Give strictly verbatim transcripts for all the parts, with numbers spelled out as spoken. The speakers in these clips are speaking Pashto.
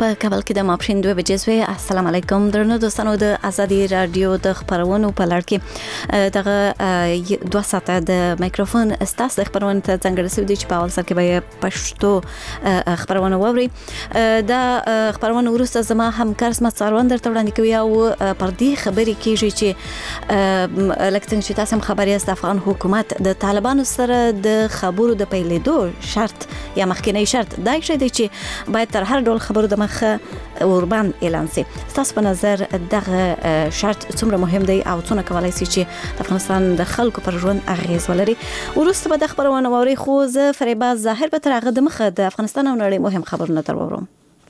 په کابل کې د ماپښین دوه بجې سوې. السلام علیکم درنو دوستانو، د ازادي رادیو د خبرونو په لړ کې دغه دوه ساعته د مایکروفون استاس د خبرونو ته څنګه رسیدي چې په اول سر کې به پښتو خبرونه ووري. دا خبرونه ورسته زما همکار اسمت څاروان درته وړاندې کوي او پر دې خبرې کېږي چې لکه څنګه چې تاسو هم خبري است، افغان حکومت د طالبانو سره د خبرو د پیلېدو شرط یا مخکینی شرط دا شی دی چې باید تر هر ډول خبرو د مخه اوربان اعلان سي. تاسو په نظر دغه شرط څومره مهم دی او څونه کولای شي چې د افغانستان د خلکو پر ژوند اغیز ولري؟ ورسته به د خبرونه ووري، خو زه فریبا ظاهر به تر هغه د مخه د افغانستان او نړۍ مهم خبرونه تر وورم.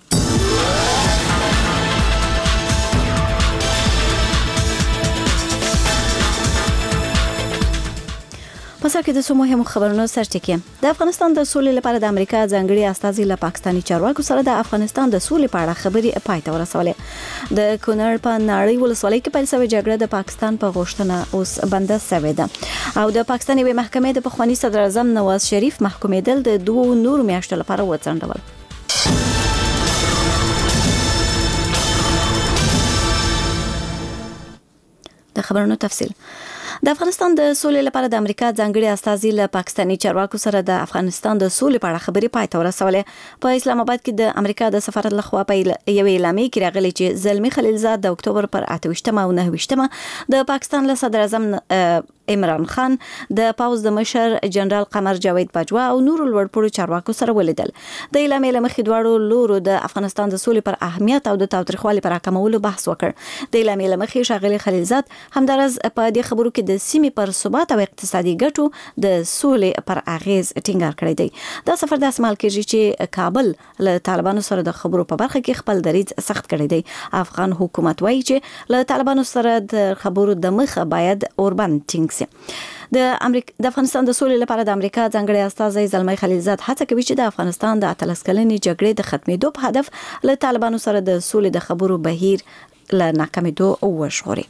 په سر کې د څو مهمو خبرونو سرټکی. د افغانستان د سولې لپاره د امریکا ځانګړي استازي له پاکستاني چارواکو سره د افغانستان د سولې په اړه خبرې پای ته ورسولې. د کونړ په ناړۍ ولسوالۍ کې پیل شوې جګړه د پاکستان په غوښتنه اوس بنده شوې ده او د پاکستان یوې محکمې د پخواني صدر اعظم نواز شریف محکومېدل د دوه نورو میاشتو لپاره وڅنډول. د خبرونو تفصیل. د افغانستان د سولې لپاره د امریکا ځانګړي استازي له پاکستاني چارواکو سره د افغانستان د سولې په اړه خبرې پای ته ورسولې. په اسلام آباد کې د امریکا د سفارت لخوا په یو اعلامیه کې راغلي چې زلمی خلیلزاد د اکتوبر پر اته ویشتمه او نهه ویشتمه د پاکستان له صدر اعظم عمران خان، د پاوز د مشر جنرال قمر جاوید باجوا او نورو لوړپوړو چارواکو سره ولیدل. د اعلامیې لمخې دواړو لورو د افغانستان د سولې پر اهمیت او د تاوتریخوالي پر راکمولو بحث وکړ. د اعلامیې لمخې ښاغلي خلیلزاد همدارس په دې خبرو کې د سیمې پر ثبات او اقتصادي ګټو د سولې پر اغیز ټینګار کړی دی. دا سفر د اسمال کېږي چې کابل له طالبانو سره د خبرو په برخه کې خپل دریځ سخت کړی دی. افغان حکومت وایي چې له طالبانو سره د خبرو د مخه باید اوربند ټینګ د امریکا د افغانستان د سولې لپاره د امریکا ځانګړي استازي زلمی خلیلزاد هڅه کوي چې د افغانستان د اتلس کلنې جګړې د ختمېدو په هدف له طالبانو سره د سولې د خبرو بهیر له ناکامېدو وژغوري.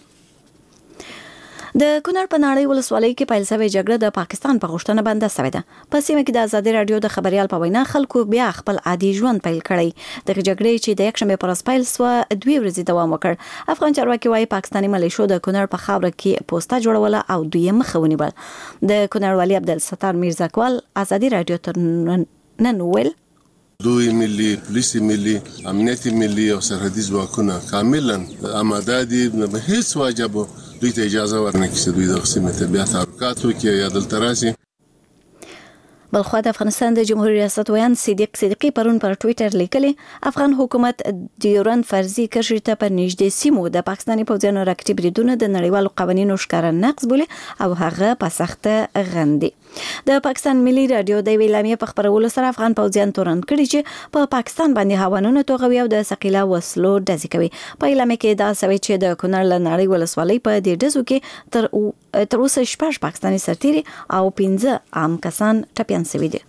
د کونړ په ناړۍ ولسوالۍ کې پیل شوې جګړه د پاکستان په غوښتنه بنده شوې ده. په سیمه کې د ازادي رادیو د خبريال په وینا خلکو بیا خپل عادي ژوند پیل کړی. د جګړې چې د یکشنبه پر ورځ پیل شو دوی ورځې دوام وکړ. افغان چارواکي وايي پاکستاني ملیشو د کونړ په خاوره کې پوسټه جوړوله او دوی یې مخه ونیول. د کونړ والي عبدالستار میرزاکوال ازادي رادیو ته نن ویل دوی ملي پولیس ملي امنیت ملي او سرحدي ځواکونه کاملا آماده دي، نه هیڅ واجب دوی ته اجازه ورنکړي چې دوی د سیمې ته بیا تحرکات وکړي یا دلته راشي. بلخوا د افغانستان د جمهوریت ریاست ویان صدیق صدیقی پرون پر ټوئیټر لیکلی افغان حکومت ډیورن فرضي کرښې ته په نږدې سیمو د پاکستاني پوځیانو راکټي بریدونه د نړیوالو قوانینو ښکاره نقض بولي او هغه په سخته غندي. د پاکستان ملي رادیو د اعلامیې په خبرولو سره افغان پوځیان تورن کړي چې په پاکستان باندې هاوانونه توغوي او د ثقيله وسلو ډزې کوي. په اعلامیې کې دا سوي چې د کونړ له ناړۍ ولسوالۍ په دې ډزو کې تر تر اوسه شپږ پاکستاني سرتیري او پنځه عام کسان ټپیان شوي دي.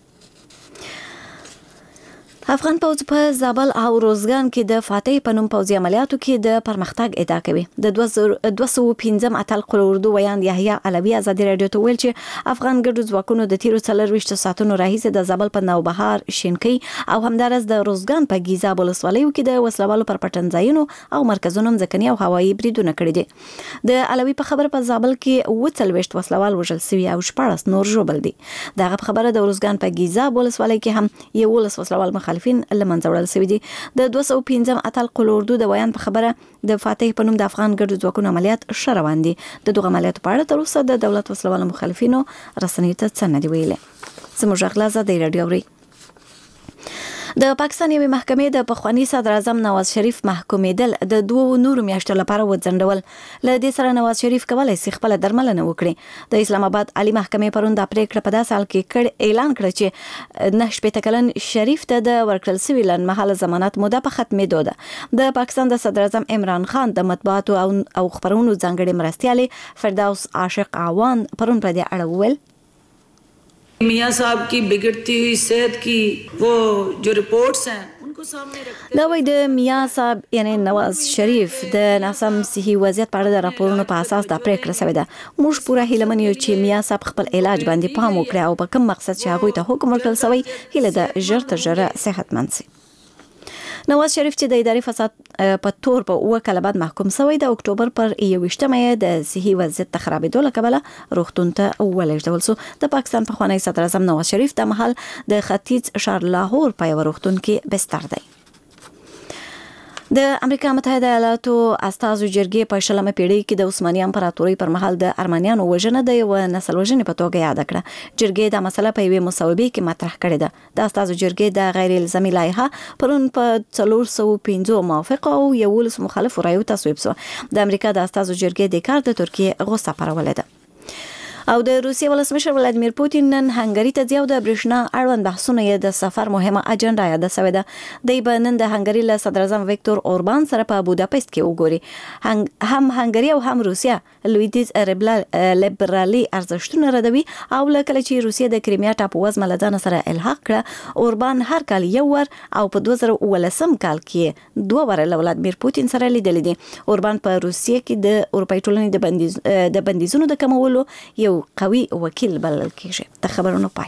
افغان پوځ په زابل او روزګان کې د فاتح په نوم پوځي عملیاتو کې د پرمختګ ادعا کوي. د دوه سوه پنځم اتل قل اردو ویان یحیی علوی ازادي رادیو ته ویل چې افغان ګډو ځواکونو د تیرو څلرویشت ساعتونو راهیسې د زابل په نوبهار، شینکۍ او همدارس د روزګان په ګیزاب ولسوالیو کې د وسلوالو پر پټنځایونو او مرکزونو ځمکني او هوایي بریدونه کړي دي. د علوی په خبره په زابل کې اوه څلوېښت وسلوال وژل شوي او شپاړس نور ژوبل دي. دغه خبره د روزګان په ګیزاب ولسوالۍ کې هم یولس وسلوال مخالفین لمنځه وړل شوي دي. د دوه سوه پنځم اتل قل اردو د ویان په خبره د فاتح په نوم د افغان ګډو ځواکونو عملیات ښه روان دي. د دغه عملیاتو په اړه تر اوسه د دولت وسلوالو مخالفینو رسنیو ته څه نه دي ویلي. زموږ غږ ازادي رادیو اوري. د پاکستان یوې محکمې د پخواني صدر اعظم نواز شریف محکومېدل د دوه نورو میاشتو لپاره وځنډول. له دې سره نواز شریف کولای شي خپل درملنه وکړي. د اسلام آباد عالی محکمې پرون د پریکړه په داسې حال کې کړ اعلان کړ چې نه شپېته کلن شریف ته د ورکړل شوي لنډمهاله ضمانت موده په ختمېدو ده. د پاکستان د صدر اعظم عمران خان د مطبوعاتو او خبرونو ځانګړي مرستیالې فردوس عاشق عوان پرون په دې اړه وویل मियां साहब की बिगड़ती हुई सेहत की वो जो रिपोर्ट्स हैं उनको सामने रखते دا وایي د میا صاحب یعنی نواز شریف د ناسم صحي وضعیت په اړه د راپورونو په اساس دا پریکړه شوې ده. موږ پوره هیله منو چې میا صاحب خپل علاج باندې پام وکړي او په کوم مقصد چې هغه ته حکم ورکړل شوی هیله ده ژر تر ژره صحتمند شي. نواز شریف چې د اداري فساد په تور په اوه کاله بعد محکوم شوی د اکتوبر پر یوویشتمه د صحي وضعیت د خرابېدو له کبله روغتون ته ولېږدول شو. د پاکستان پخوانی صدر اعظم نواز شریف د مهال د ختیځ ښار لاهور په یو روغتون کې بستر دی. د امریکا متحده ایالاتو استازو جرګې په شلمه پیړۍ کې د عثماني امپراتورۍ پر مهال د ارمنیانو وژنه د یو نسل وژنې په توګه یاد کړه. جرګې دا مسله په یوې مصوبې کې مطرح کړې ده. د استازو جرګې د غیر الزامي لایحه پرون په څلور سوه پنځه موافق او یولس مخالف رایو تصویب شو. د امریکا د استازو جرګې د کار د ترکیه غوسه پارولې ده. او د روسیې ولسمشر ولادیمیر پوتین نن هنګری ته ځي او د برېښنا اړوند بحثونه یې د سفر مهمه اجنډا یاده شوې ده. دی به نن د هنګری له صدر اعظم ویکتور اوربان سره په بوداپست کې وګوري. هم هنګری او هم روسیا لویدیز لیبرالي ارزښتونه ردوي او لکه چې روسیې د کریمیا ټاپووزمه له ځان سره الحاق کړه، اوربان هر کال یو ور او په دوه زره اوولسم کال کې دوه واره له ولادیمیر پوتین سره لیدلې دي. اوربان په روسیې کې د اروپای ټولنې د بندیز د بندیزونو د کمولو یو قوي وکیل بلل کېږي. د خبرونو پای.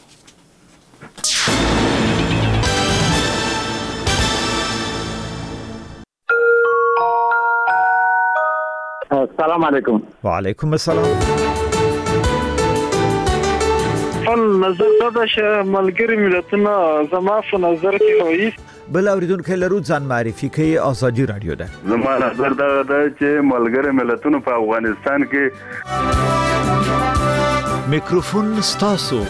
السلام علیکم. وعلیکم السلام. خپل نظر دا چې ملګری ملتونه زما په نظر کې وایي بل اوریدونکو لرو ځان معرفي کوي. آزادي رادیو ده. زما نظر دا ده چې ملګری ملتونه په افغانستان کې میکروفون ستاسو.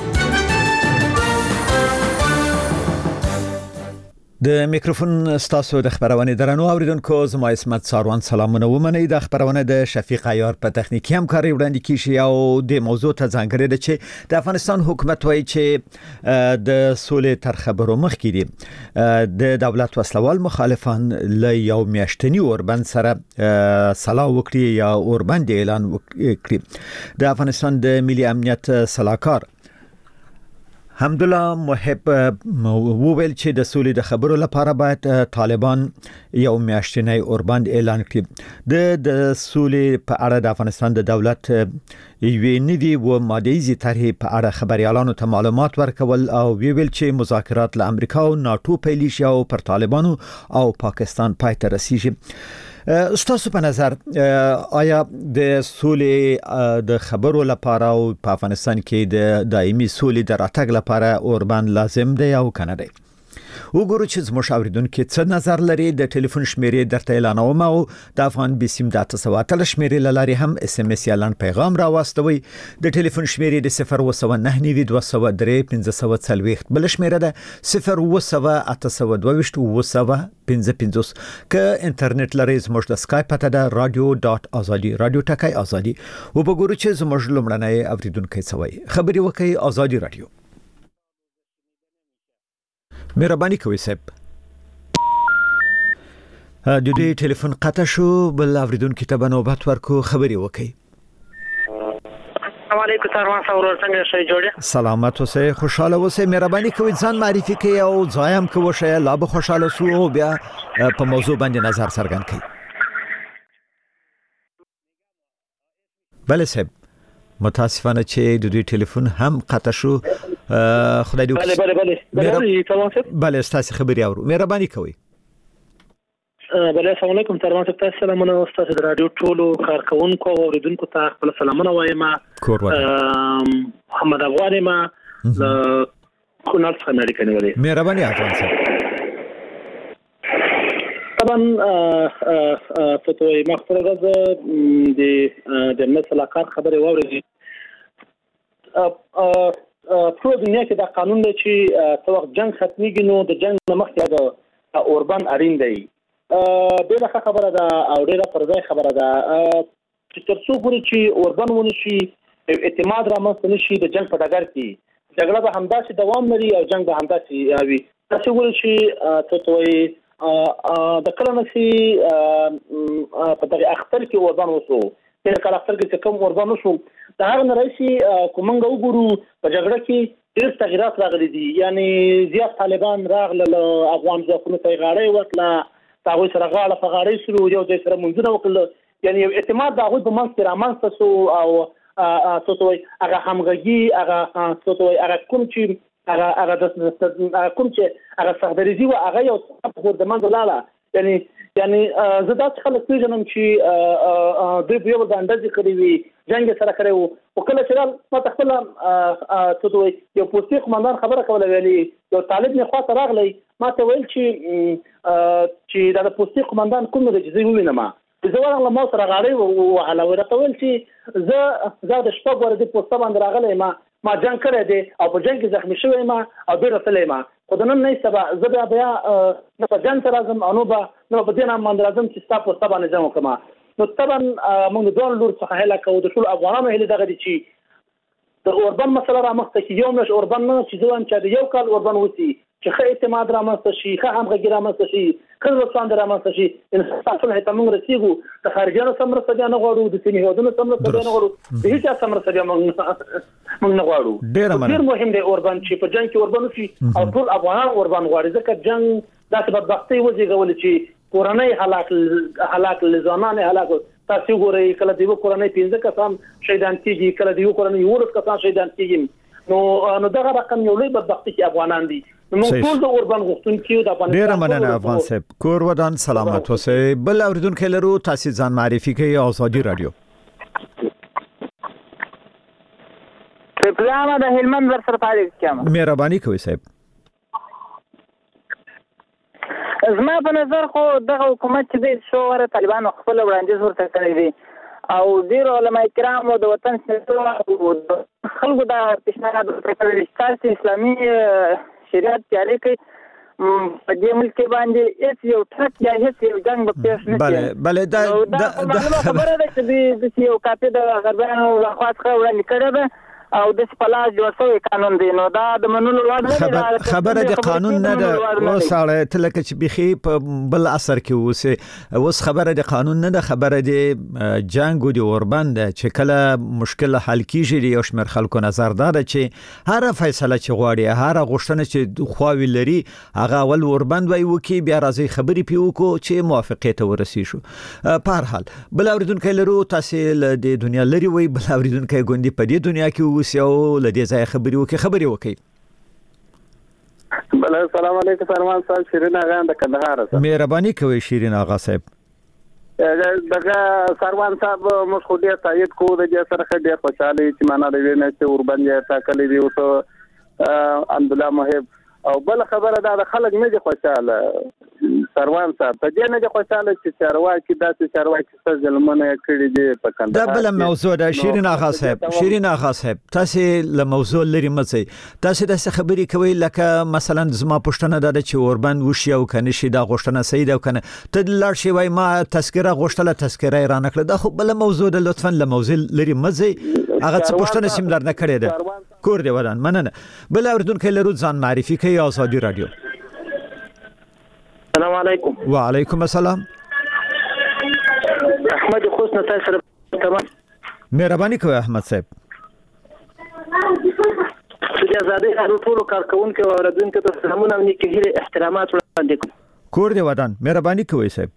د میکروفون ستاسو د خبرونه درنو اوریدونکو زما اسمت ساروان سلامونه ومنئ. د خبرونه د شفیق عیار په تخنیکی همکاري وړاندې کیږي او د موضوع ته ځانګړی ده چې د افغانستان حکومت وایي چې د سولې تر خبرو مخکې دي د دولت وسلوال مخالفان له یو میاشتنی اوربند سره سلا وکړي یا اوربند اعلان وکړي. د افغانستان د ملي امنیت صلاحکار حمدالله محب وویل چې د سولې د خبرو لپاره باید طالبان یو میاشتنی اوربند اعلان کړي. د د سولې په اړه د افغانستان د دولت یوې نوي و ماده‌ایزې طرحې په اړه خبريالانو ته معلومات ورکول او ویل چې مذاکرات له امریکا او ناتو پیل شي او پر طالبانو او پاکستان پای ته رسیږي. ستاسو په نظر آیا د سولې د خبرو لپاره او په افغانستان کې د دایمي سولې د راتګ لپاره اوربند لازم دی او کنه دی؟ وګورو چې زموږ اوریدونکو څه نظر لري. د ټلیفون شمیرې درته اعلانوم او د افغان بسیم د اته سوه اتلس شمیرې لاري هم اس ام اس یا لاند پیغام راوستوي. د ټلیفون شمیرې د صفر اوه سوه نهه نوي دوه سوه درې پنځه سوه څلوېښت بل شمیره ده صفر اوه سوه اته سوه دوه ویشت اوه سوه پنځه پنځوس. که انټرنیټ لري زموږ د اسکایپ پته ده رادیو ډاټ ازادي رادیو ټکی ازادي. وګورو چې زموږ لمړنۍ اوریدونکو څه وایي. خبري وکړي ازادي رادیو. مهرباني کوئ صاحب. د دې ټلیفون قطع شو. بل اوریدونکو ته به نوبت ورکو. خبري وکړي. السلام علیکم سروان سورور څنګه شئ جوړه؟ سلامت اوسئ، خوشاله اوسئ. مهرباني کوئ ځان معرفي کړئ او ځای هم کوئ لا به خوشاله سو او بیا په موضوع باندې نظر څرګند کړئ. بله صاحب متاسفانه چې د دې ټلیفون هم قطع شو. خدای دې بله بله بله بله بله ستاسو خبري اورو. مهرباني کوئ. بله السلام علیکم تروان صاحب، تاسو سلامونه تاسو د رادیو ټولو کارکونکو او اوریدونکو ته خپل سلامونه وایم. کور ودان محمد افغان ما د کونړ څخه اړیکه نیولې. مهرباني افغان صاحب. طبعا فتوی مخفره د د مثلا کار خبره واوري. په دنیا کې دا قانون دی چې څو وخت جنگ ختميږي نو د جنگ مخکې د اوربند اړین دی. ډیره خبره ده او ډیره پرځای خبره ده چې تر څو پورې چې اوربند ونی شي اعتماد رامنځته نشي د جنگ په ډګر کې جګړه به همداسې دوام لري او جنگ به همداسې وي. تاسو ګورئ چې څه د کله نشي په دغه اختر کې اوربند وسو په کله اختر کې کوم اوربند وسو دا هغه رئیسي کومنګ وګورو په جګړه کې ډېر تغیرات راغلي دي. یعنی زیات طالبان راغله افغان ځواکونو ته غاړې ورکړه تاغوی سره غاړه په غاړې سره یو ځای سره منځونه وکړل. یعنی یو اعتماد د هغوی په منځ کې رامنځته سو او څه ته وایي هغه همغږي هغه څه ته وایي هغه کوم چې هغه هغه د کوم چې هغه صحدریزي او هغه یو څه د منځ لاله یعنی یعنی زه دا خلک پیژنم چې د یو د اندازې کړی وي جنگ سره کړی وو او کله چې ما تخپل څه دوی یو پوستي قومندان خبره کوله ویلي یو طالب نه خاطر راغلی ما ته ویل چې چې دا پوستي قومندان کوم د جزي وینم زه ورغلم ما سره غاړي او علاوه راته ویل چې زه زه د شپږ ور د پوسټ باندې راغلی ما ما جنگ کړی دی او په جنگ کې زخمی شوی ما او ډیر رسلې ما خدانن نه سبا زه بیا بیا نه په جنگ راځم او نو به نو په دې نام باندې راځم چې تاسو په باندې ځم کوم نو طبعا موږ دوه لور څخه هله کوو د ټول افغانانو هله دغه دي چې د اوربان مسله را مخته کې یو نش اوربان نه چې ځوان چې د یو کال اوربان وسی چې خې اعتماد را مخته شي خې همغږي را مخته شي خې رسان را مخته شي ان تاسو ته موږ رسیدو د خارجانو سمره سره نه غواړو د سیمې هودونو سمره سره نه غواړو د هیڅ سمره سره موږ نه غواړو ډیر مهم دی اوربان چې په جنگ کې اوربان شي او ټول افغانان اوربان غواړي ځکه جنگ داسې بدبختي وځيګول چې کورنۍ هلاک هلاک لزانان هلاک تاسو ګورئ کله دیو کورنۍ پنځه کسان شهیدان کیږي کله دیو کورنۍ ورس کسان شهیدان کیږي نو نو دغه رقم یو لوی بدبختی کې افغانان دي نو ټول د اوربان غوښتونکو د افغانستان ډیر مننه افغان صاحب کور ودان سلامت اوسئ بل اوریدونکو لرو تاسو ځان معرفي کوي ازادي رادیو پرپلامه د هلمند ور سره پاتې کیما مهرباني کوئ صاحب زما په نظر خو دغه حکومت چې د شوره طالبانو خپل وړاندیز ورته کړی دی او ډیر علماء کرام او د وطن سره خلکو دا پیشنهاد وکړي چې اسلامي شریعت جاری کړي په دې ملک باندې هیڅ یو ټرک یا هیڅ یو جنگ په پیښ نه بله بله دا خبره ده چې د یو کاپي د غربیانو لخوا څخه وړاندې کړی ده او د سپلاج جوړ شوی قانون دی نو دا د منلو وړ خبر خبره د قانون نه ده وساړه تلکه چې بخي په بل اثر کې وسه اوس خبره د قانون نه ده خبره د جنگ او د اوربان ده چې کله مشکل حل کیږي یو شمېر خلکو نظر ده چې هر فیصله چې غواړي هر غوښتنه چې خواوی لري هغه ول اوربان وای وکي بیا راځي خبرې پیوکو چې موافقت ورسی شو په هر حال بل اوریدونکو لرو تاسو د دنیا لري وای بل اوریدونکو ګوندې په دې دنیا کې اوسو لدې ځای خبرې وکي خبرې وکي بل السلام علیکم فرمان صاحب شیرین آغا د کندهار سره مهرباني کوي شیرین آغا صاحب دغه سروان صاحب موږ خو دې تایید کو د دې سره ډېر خوشاله چې معنا دی نه چې اوربان یې ټاکلې دی او الحمدلله محب او بل خبره دا د خلک نه دي خوشاله سروان صاحب په دې نه دي خوشاله چې چارواکي داسې چارواکي څه ظلمونه کړی دي په کندهار دا بل موضوع ده شیرین آغا صاحب شیرین آغا صاحب تاسو له موضوع لري مڅي تاسو د خبرې کوي لکه مثلا زما پښتنه ده چې اوربان وشي او کنه شي دا غوښتنه سید او کنه ته لړ شي وای ما تذکره غوښتله تذکره را نکړه دا خو بل موضوع ده لطفا له موضوع لري مڅي هغه څه پښتنه سیم در نه کړی ده کور دی ودان مننه بل اوریدونکو لرو ځان معرفي کوي ازادي رادیو السلام علیکم وعلیکم السلام احمد خوسنا تاسو تمام مهرباني کوي احمد صاحب چې آزادي ټول کارکونکو او اوریدونکو ته سلامونه او نیکه هیله احترامات وړاندې کوم کور دی ودان مهرباني کوي صاحب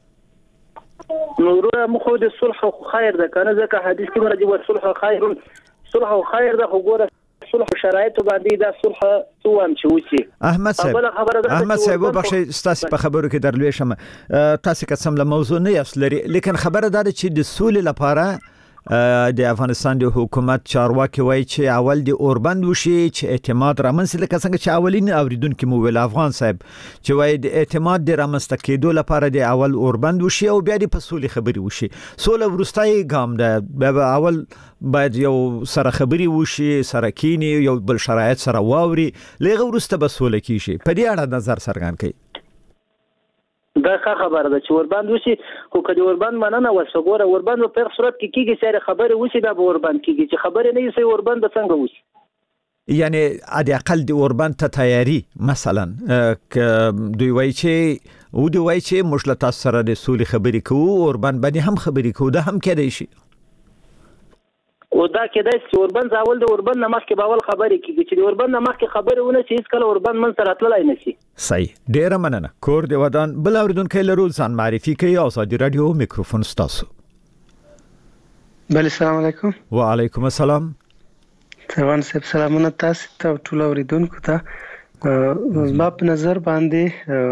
نور مخو د صلح او خیر ده کنه ځکه حدیث کې مرجو صلح خیر صلح او خیر ده خو ګوره صلح شرایط باندې دا صلح توان چې وسی احمد صاحب احمد صاحب بخښي ستاسو په خبرو کې درلوي شم تاسو قسم له موضوع نه یاسلري لیکن خبره ده چې د سولې لپاره د افغانستان د حکومت چارواکي وایي چې اول د اوربند وشي چې اعتماد رامنځته لکه څنګه چې اولین اوریدونکو مو ویل افغان صاحب چې وایي د اعتماد د رامنځته کېدو لپاره د اول اوربند وشي او بیا د پسولي خبري وشي سوله ورستای ګام ده اول باید یو سره خبري وشي سره کینی یو بل شرایط سره واوري لغه ورسته بسوله کیږي په دې اړه نظر څرګند کړئ دا خبره ده چې اوربند وشي خو کله اوربند مننه وسګوره اوربند په هر صورت کې کیږي چې خبره وشي دا به اوربند کیږي چې خبره نه وي اوربند څنګه وشي یعنی ادي اقل د اوربند ته تیاری مثلا دوی وایي چې او دوی وایي چې مشلت سره د سولې خبرې کوو اوربند باندې هم خبرې کوو دا هم کېدای شي او دا کېدای چې اوربند اول د اوربند نمخ کې باول خبرې کیږي چې د اوربند نمخ کې خبرې ونه چې هیڅ کله اوربند من سره تللای نشي صحیح ډیر مننه کور دی ودان بل اوریدونکو لرو ځان معرفي کوي ازادي رادیو میکروفون ستاسو بله السلام علیکم وعلیکم السلام سروان صاحب سلامونه تاسو ته ټول اوریدونکو ته. زما په نظر باندې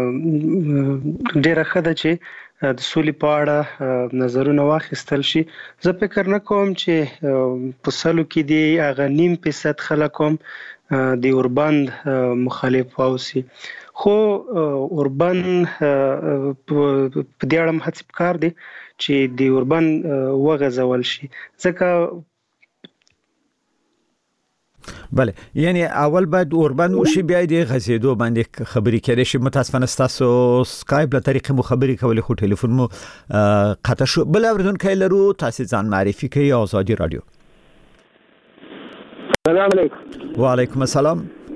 ډیره ښه ده چې د سولې په اړه نظرونه واخیستل شي. زه فکر نه کوم چې په سلو کې دی هغه نیم فیصد خلک هم د اوربند مخالف اوسي، خو اوربند په دې اړه هڅې پکار دي چې د اوربند وغځول شي، ځکه بله یعنی اول باید اوربند وشي بیا د غزیدو باندې خبرې کړي شي. متاسفانه تاسو سکایپ له طریقې مو خبرې کولې خو ټلیفون مو قطع شو. بل اوریدونکو لرو تاسو ځان معرفي کړئ. آزادي رادیو. السلام علیکم. وعلیکم السلام.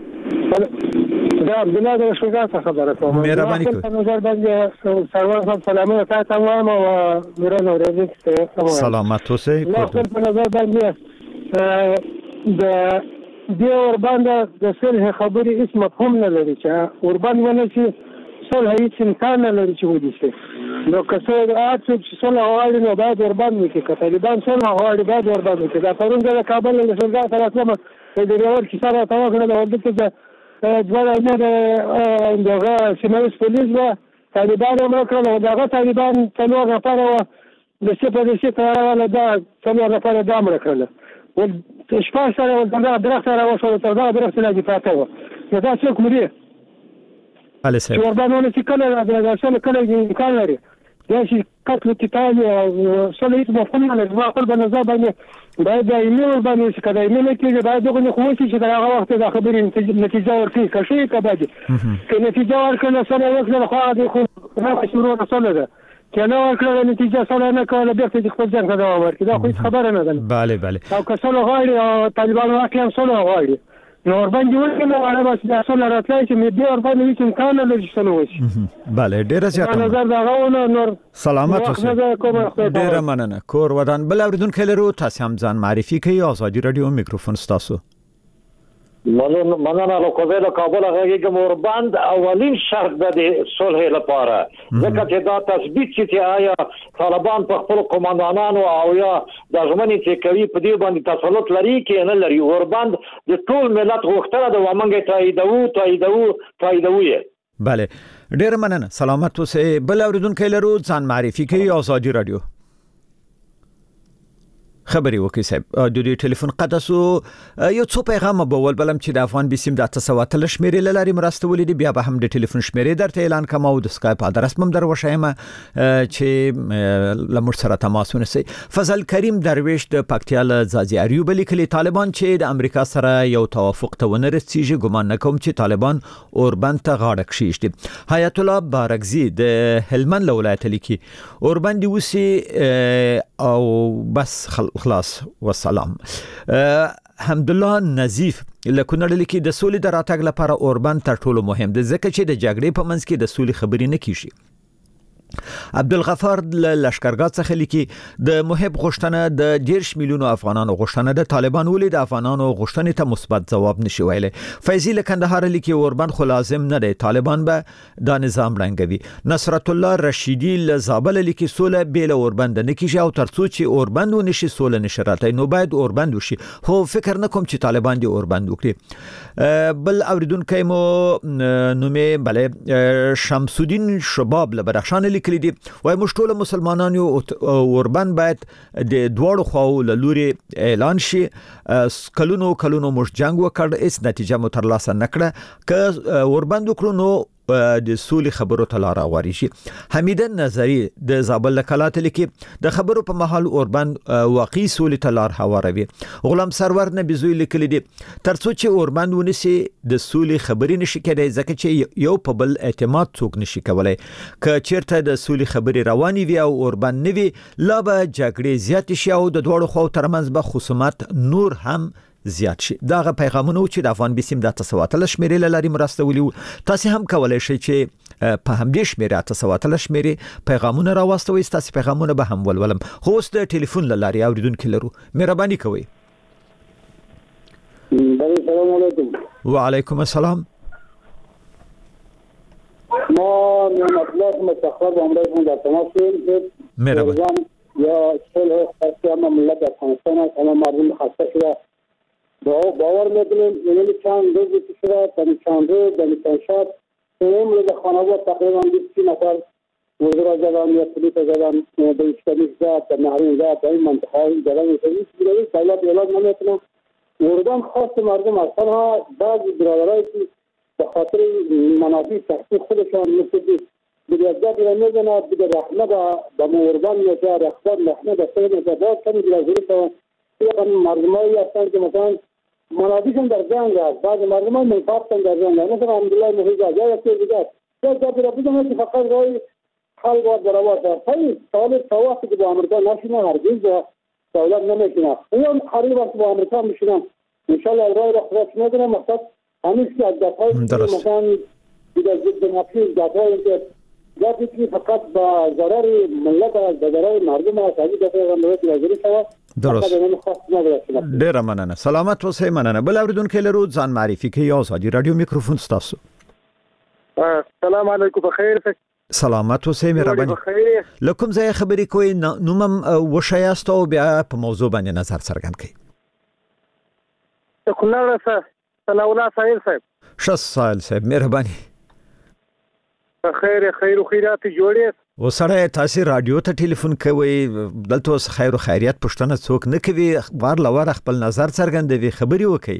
دا عبدالله د شوګا څخه خبره کوم. مهرباني کوئ. نظر باندې سروان صاحب سلامونه تاسو وایم او میران اورېدونکو سلامت اوسئ. نو په نظر باندې د دې اوربند د صلح خبرې هیڅ مفهوم نه لري چې اوربند ونه شي صلح هیڅ امکان نه لري چې ودی شي. نو که څه اته چې صلح غواړي نو باید اوربند وکړي، که طالبان صلح غواړي باید اوربند وکړي. دا پرون د کابل له شوګا سره کوم د ډیور کې سره تواکل د ورته د ځوان نه دغه سیمایي پولیس و طالبان هم کړل، دغه طالبان څلور نفر و د څه په دې ته دا څلور نفر د امر کړل ول شپږ سره دا درخت سره وشو ته دا درخت لا دي پاتې و. نو دا څوک مری علي سره وربانونه چې کله دا څه کله امکان لري دا چې قتل کتاب او صلیت مفهوم نه لري. ما خپل بنظر باندې باید د ایمیل باندې چې کله ایمیل کې باید دغه خو چې دا هغه وخت د خبرې نتیجه ورکړي که شي کبادي که نتیجه ورکړي سره وکړي خو دا خو راځي شروع رسول ده کنه ورکړه نتیجه سره نه کوله بیا چې خپل ځان ته دوام ورکړي. دا خو خبره نه ده. bale bale او که څلو غواړي او طالبان واقعا څلو غواړي نو ورباندې وکړي وړه بس دا څلو راتلای چې مې دې ورباندې هیڅ امکان نه لري چې څلو وشي. bale ډیره زیاته نظر دا غوونه نور سلامت اوسئ. ډیره مننه. کور ودان. بل اوریدونکو لرو تاسو هم ځان معرفي کړئ. آزادي رادیو میکروفون تاسو. مننه له کوزه د کابل هغه کوم اوربند اولین شرط د صلح لپاره، ځکه چې دا تثبیت چې آیا طالبان په خپل قوماندانانو او یا د ژمنې چې کوي په دې باندې تسلط لري کې نه لري. اوربند د ټول ملت غوښتنه د ومنګ تاییدو تاییدو تاییدو یې. bale ډیره مننه. سلامت اوسئ. بل اوریدونکو لرو ځان معرفي کړئ. آزادي رادیو. خبري وکي صاحب د دې ټلیفون قطع سو. یو څو پیغام به ول بلم چې د افغان بسیم د تسواتل شمیرې لاري مرسته ولې بیا به هم د ټلیفون شمیرې درته اعلان کوم او د سکایپ ادرس مم در وشایم چې لمر سره تماس ونیسي. فضل کریم درویش د پکتیال زازي اریوب لیکلي طالبان چې د امریکا سره یو توافق ته ونرسېږي ګمان نکوم چې طالبان اوربند ته غاړه کشيشتي. حیات الله بارکزي د هلمند ولایت لیکي اوربند وسی او بس خلاص والسلام. حمدالله نظیف لکونړ لیکي د سولې د راتګ لپاره اوربند تر ټولو مهم دی ځکه چې د جګړې په منځ کې د سولې خبرې نه کیږي. عبدالغفار لشکرګاه څخه لیکي د محب غوښتنه د ډیرش میلیونو افغانانو غوښتنه د طالبان ولې د افغانانو غوښتنې ته مثبت جواب نشي ویلي. فیضی لکندهار لیکي اوربند خو لازم نه دی، طالبان به دا نظام رنګوي. نصرت الله رشیدی لزابل لیکي سوله بیل اوربند نه کیږي او ترڅو چې اوربند ونشي سوله نشراته نو باید اوربند وشي. خو فکر نه کوم چې طالبان دی اوربند وکړي. بل اوریدونکو مو نومې bale شمس الدین شباب لبرخشان کلی دی وای موږ ټول مسلمانان یو اوربند باید د دوړو خو له لوري اعلان شي. کلونو کلونو موږ جنگ وکړ هیڅ نتیجه مو تر لاسه نکړه. ک اوربند وکړو نو د سولې خبرو ته لار غوړي شي. حمیده نظری د زابل کلات لیکي د خبرو په محل اوربند واقعي سولې ته لار هواروي. غلام سرور نه بيزوي لیکلي دي ترڅو چې اوربند ونسي د سولې خبرې نشي کېدای ځکه چې یو په بل اعتماد څوک نشي کولای. ک چیرته د سولې خبرې رواني وي او اوربند نوي لا به جګړې زیات شي او د دوړو خو ترمنځ به خصومات نور هم زیات شي. داغه پیغامونه چې د افغان بسیم د تسواتل شمیرې لاري مرسته ولي تاسو هم کولای شئ چې په همدې شمیرې تسواتل شمیرې پیغامونه راوستوي. تاسو پیغامونه به هم ولولم. خو اوس د ټلیفون لاري اوریدونکو لرو. مهرباني کوئ. السلام علیکم. وعلیکم السلام. ما من اطلاق متخرج عمره در تماس مهربان یا صلح قسم مملکت افغانستان است. اما مردم خسته شده باور میکنیم یعنی چند روزی پیش را در چند روز در نشانشات تمام له خانواده تقریبا بیست نفر وزرا زدن یا پلیس زدن به اسکالیس زد در نهرین زد در این منطقه های زدن سرویس بیروی دولت اعلام نمیتونه اردن خواست مردم از تنها بعضی برادرایی که به خاطر منافع شخصی خودشان مثل بیادگاه را میزنه بده رحمه به موردان میشه رخبان رحمه به سیر میشه باز کمی بیازوری شون یه مردم هایی هستن که مثلا منافعشون در جنگ هست بعض مردم های منفعتشون در جنگ هست مثلا الحمدلله محیطه یا یکی دیگر یا جا بیره بودم که فقط روی خلق و براوات هست های سوال سواقی که با امریکا نشینه هرگیز با دولت نمیشینه اون قریب است با امریکا میشینن انشالله رای را خواست نداره مقصد همیشه که از دفعه مثلا بیده زد نفیز دفعه که جاتی که فقط با ضرر ملت است با ضرر مردم است همی دفعه غمدویت رازوری شود درست ډیره مننه سلامت اوسئ مننه بل اوریدونکو لرو ځان معرفي کوي ازادي رادیو میکروفون ستاسو السلام علیکم بخیر سلامت اوسئ مهرباني لکم ځای خبرې کوي نومم وشایست او بیا په موضوع باندې نظر څرګند کړئ کونړ سره ثنا الله ساحل صاحب ښه ساحل صاحب مهرباني خیر خیر او خیرات جوړې و سره تاسو رادیو ته ټلیفون کوي دلته اوس خیر او خیریت پښتنه څوک نه کوي اخبار لور خپل نظر څرګندوي خبري وکي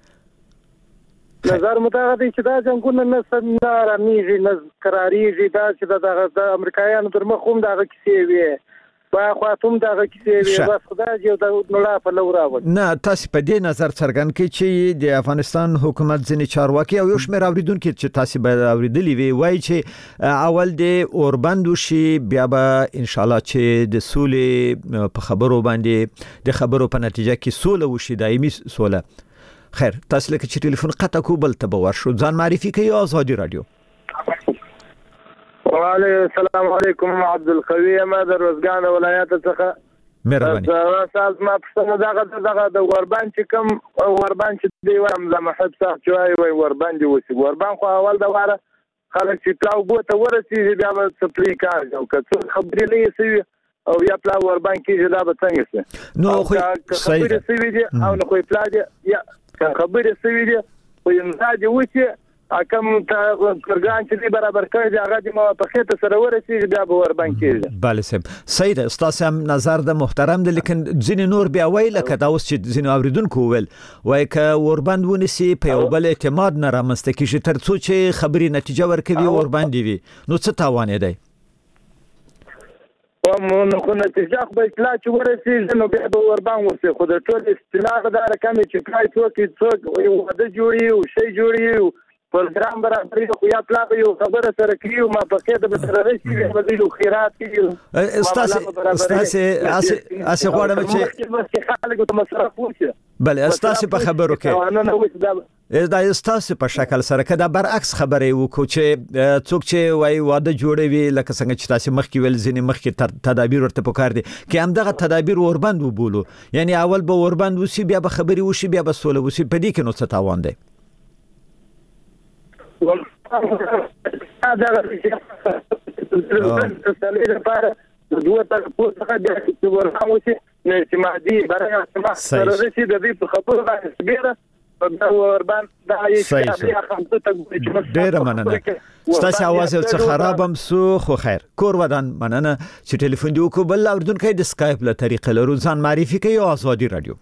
نظر متعهد چې دا څنګه نه سره میږي نه قراریږي دا چې د امریکایانو در مخوم دا کیسې وي با خاطوم دا کیسې وي بس خدای دې دا نولا په لور راوړي نه تاسو په دې نظر څرګند کړئ چې د افغانستان حکومت ځنې چارواکي او یو شمېر اوریدونکو چې تاسو به اوریدلی وي وایي چې اول د اوربند شي بیا به ان شاء الله چې د سولې په خبرو باندې د خبرو په نتیجه کې سوله وشي دایمي سوله خیر تاسو لکه چې ټلیفون قطع کوبل ته به ورشو ځان معرفي کوي ازادي رادیو وعليكم السلام عليكم عبد القوي ما در روزګان ولایت څخه مهرباني زه تاسو ما پښتنه دغه دغه د وربان چې کوم وربان چې دی ورم د محب صاحب چوي وي وربان دی وسی وربان خو اول د واره خلک چې پلاو بوته ورسي بیا به سپلی کار او که څه خبرې نه سي او یا پلاو وربان کې دا به څنګه سي نو خو خبرې سوي دي او نو خو پلا دي یا خبرې سوي دي او امزاج وسی اکم ته ورګان چې برابر کړی دی هغه د موافقت سره ورسیږي بیا به وربان کېږي بله صاحب سید استاد هم نظر د محترم دی لیکن ځینې نور بیا وایي لکه دا اوس چې ځینې اوریدونکو ویل وایي که وربند ونیسي په یو بل اعتماد نه رامنځته کېږي تر څو چې خبرې نتیجه ورکوي ورباندې وي نو څه تاوان یې دی نو خو نتیجه خو به اطلاع چې ورسېږي نو بیا به وربان وسي خو د ټول اصطلاح دا رقم چې کای څوک څوک واده جوړي او شی جوړي پروګرام برابر خو یا پلا یو خبره سره کیو ما پکې د بترشي په دې خیرات کیو استاد استاد اسه غواړم چې خلکو ته مصرف وشي بله استاد په خبرو کې دا استاد په شکل سره کدا برعکس خبره وکړو چې څوک چې وای واده جوړوي لکه څنګه چې تاسو مخکې ول ځینې مخکې تدابیر ورته پکار دي کې هم دغه تدابیر وربند وبولو یعنی اول به وربند وسی بیا به خبري وشي بیا به سوله وسی په دې کې نو څه تاوان دی دا لپاره دوه تر پوسټه د ورهاوسي نشمادي برای سما سره رسید د دې خبرو باندې ډیره په وربان دا یې خمسه ته ډیره مننه ستاسو आवाज څه خراب هم سو خو خیر کور ودان مننه چې ټلیفون دی وکړ بل اوردونکو د اسکایپ له طریقې لرو ځان معرفي کوي ازادي رادیو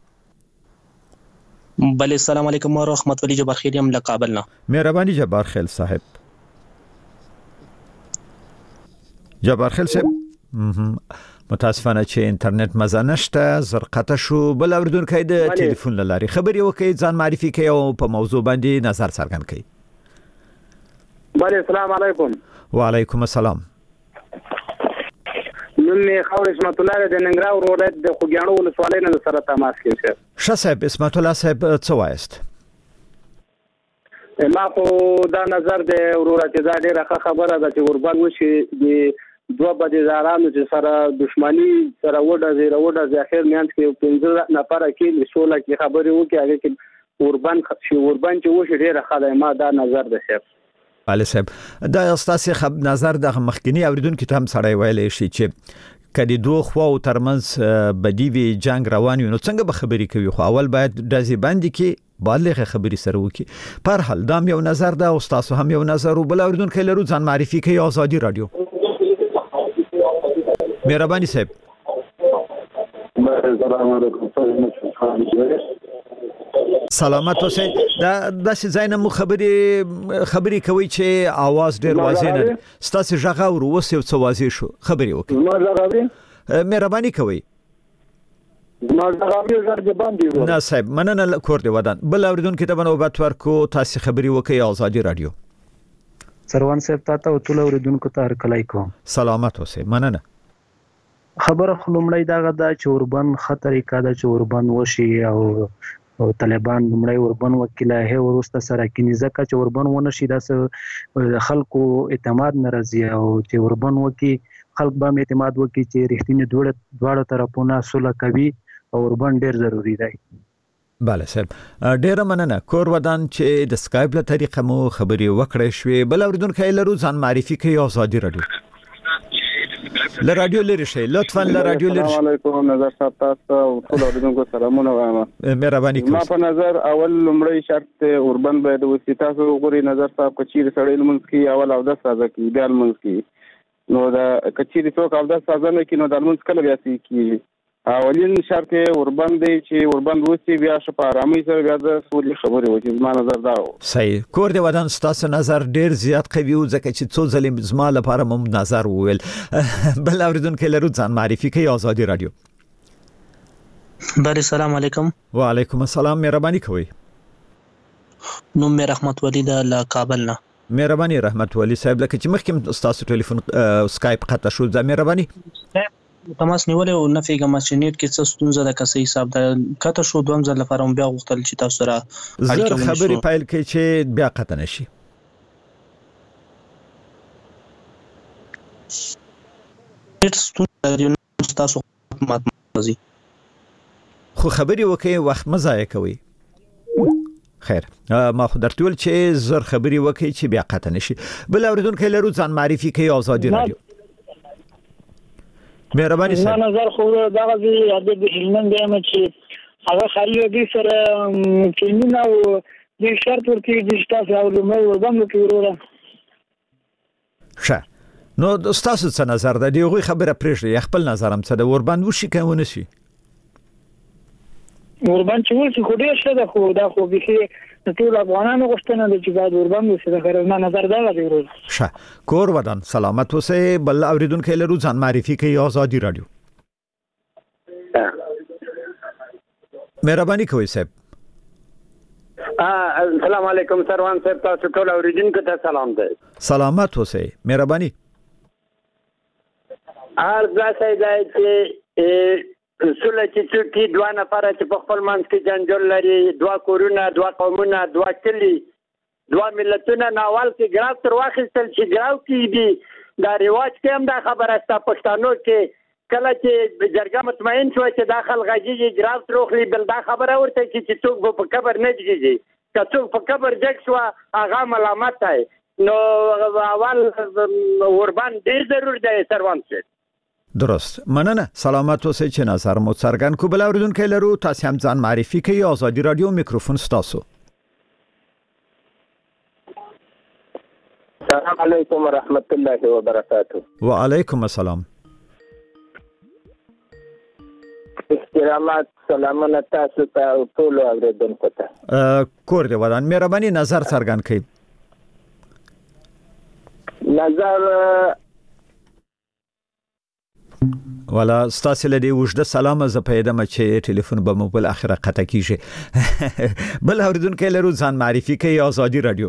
بله السلام علیکم و رحمت ولی جبار خیل یم له کابل نه مهرباني جبار خیل صاحب جبار خیل صاحب متاسفانه چې انټرنیټ مزه نشته زرقته شو بل اوردونکو د ټلیفون لاري خبري وکي ځان معرفي کوي او په موضوع باندې نظر څرګند کوي بله السلام علیکم وعلیکم السلام نن خور اسمت الله د ننګرهار ولایت د خوګیاڼو ولسوالۍ نه سره تماس کې شه صاحب اسمت الله صاحب څه وایست ما خو دا نظر د ورور چې دا ډیره خبره ده چې وربان وشي د دوه بدیزارانو چې سره دښمنی سره وډه زیره وډه ځاخر میانت کې پنځه نفر کې سوله کې خبرې وکړي هغه کې وربان شي وربان چې وشي ډیره خدای ما دا نظر ده صاحب علي صاحب دا استاسي خب نظر د مخکنی اوریدونکو ته هم سړی ویلې شي چې کدي دوه خواو ترمنځ بدی وی جنگ روان وي نو څنګه به خبري کوي خو اول باید دازي باندې کې بالغه خبري سره وکي پر حال دا یو نظر ده او تاسو هم یو نظر وبل اوریدونکو لرو ځان معرفي کوي آزادي رادیو مهرباني صاحب سلامت اوسئ دا داسې ځای نه مو خبرې خبرې کوي چې आवाज ډېر واضح نه ستاسو ژغه ور وسه څه واضح شو خبرې وکړئ ما ژغه مهرباني کوي ما ژغه ورته باندې نه صاحب مننه کور دی ودان بل اوریدونکو ته بنوبت ورکو تاسو خبرې وکړئ آزادي رادیو سروان صاحب تاسو ټول اوریدونکو ته هرکلای کوم سلامت اوسئ مننه خبره خلومړی دا غدا چې اوربن خطرې کاده چې اوربن وشي او او طالبان لمړی اوربن وکیله هي ورسته سره کې ځکه چې اوربن ونه شي د خلکو اعتماد ناراضي او چې اوربن وکي خلک به اعتماد وکي چې رښتینی دوړ دواړو طرفونه صلح کوي او اوربن ډیر ضروری دی bale صاحب ډیر مننه کور ودان چې د سکایپ له طریقه مو خبري وکړې شوې بل اوریدونکو لرو ځان معرفي کوي آزادي رادیو ل رادیو لري شي لطفا ل رادیو لري السلام علیکم نظر صاحب تاسو ټول اوریدونکو سلامونه وایم مهرباني کوئ ما په نظر اول لمړی شرط اوربن باید وسی تاسو وګورئ نظر صاحب کچیر سړی لمنځ کې اول او د ساده کې بیا لمنځ کې نو دا کچیر څوک او د ساده نه کې نو د لمنځ کله بیا سي کې اولین شرط اوربن دی چې اوربن وسی بیا شپ آرامي سره بیا د سولې خبرې وکړي ما نظر دا صحیح کور دی ودان ستاسو نظر ډیر زیات قوي او ځکه چې څو ځلې زما لپاره مم نظر وویل بل اوریدونکو لرو ځان معرفي کوي آزادي رادیو بله سلام علیکم وعلیکم السلام مهرباني کوي نوم مې رحمت ولی د لا کابل نه مهرباني رحمت ولی صاحب لکه چې مخکې تاسو ټلیفون سکایپ قطع شو ځا مهرباني تماس نیولې او نه فیګم چې نیټ کې څه ستونزه ده که صحیح حساب ده کته شو دوم ځل لپاره بیا غوښتل چې تاسو سره زر خبرې پایل کې چې بیا قطع نشي نیټ ستونزه تاسو ماتمازي خو خبرې وکي وخت مزایه کوي خیر ما خو درته ویل چې زر خبرې وکي چې بیا قطع نشي بل اوریدونکو لرو ځان معرفي کوي آزادي رادیو مهرباني صاحب ما نظر خو دا غزي د هلمند دی چې هغه خالي دي سره کینونه او د شرط ورته د تاسو او د مې وربند کیروله ښه نو د تاسو څه نظر ده دی غوي خبره پرېږدي خپل نظر هم څه د وربند وشي کوي شي وربند چې وشي خو ډیر څه ده خو دا خو به د ټول افغانانو غوښتنه ده چې باید وربند وشي دا غیر نه نظر دا دی ورو ښه کور ودان سلامت اوسئ بل اوریدونکو لرو ځان معرفي کوي آزادي رادیو مهرباني کوئ صاحب السلام علیکم سروان صاحب تاسو ټول اوریدونکو ته سلام دی سلامت اوسئ مهرباني ارزه سیدای چې سولې چې څوک دوه نفر چې په خپل منځ کې جنجال لري دوه کورونه دوه قومونه دوه کلی دوه ملتونه ناوال کې ګراو تر واخیستل چې ګراو کې دي دا رواج کې هم دا خبره ستا پښتنو کې کله چې جرګه مطمئن شو چې داخل غږی ګراو تر خپل بل دا خبره ورته چې څوک په قبر نه جګیږي که څوک په قبر جګ شو هغه ملامت دی نو اول اوربن ډیر ضرور دی سروان صاحب درست مننه سلامت اوسئ چې نظر مو څرګند کو بل اوریدونکو لرو تاسو هم ځان معرفي کوي آزادي رادیو میکروفون ستاسو السلام علیکم ورحمت الله وبرکاته وعلیکم السلام احترامات سلامونه تاسو ته ټول اوریدونکو ته کور دی ودان مهرباني نظر څرګند کړئ نظر ولا ستاسو له دې وجده سلام ز پیدم چې ټلیفون به مو بل اخره قطع کیږي بل اوریدونکو لرو ځان معرفي کوي آزادي رادیو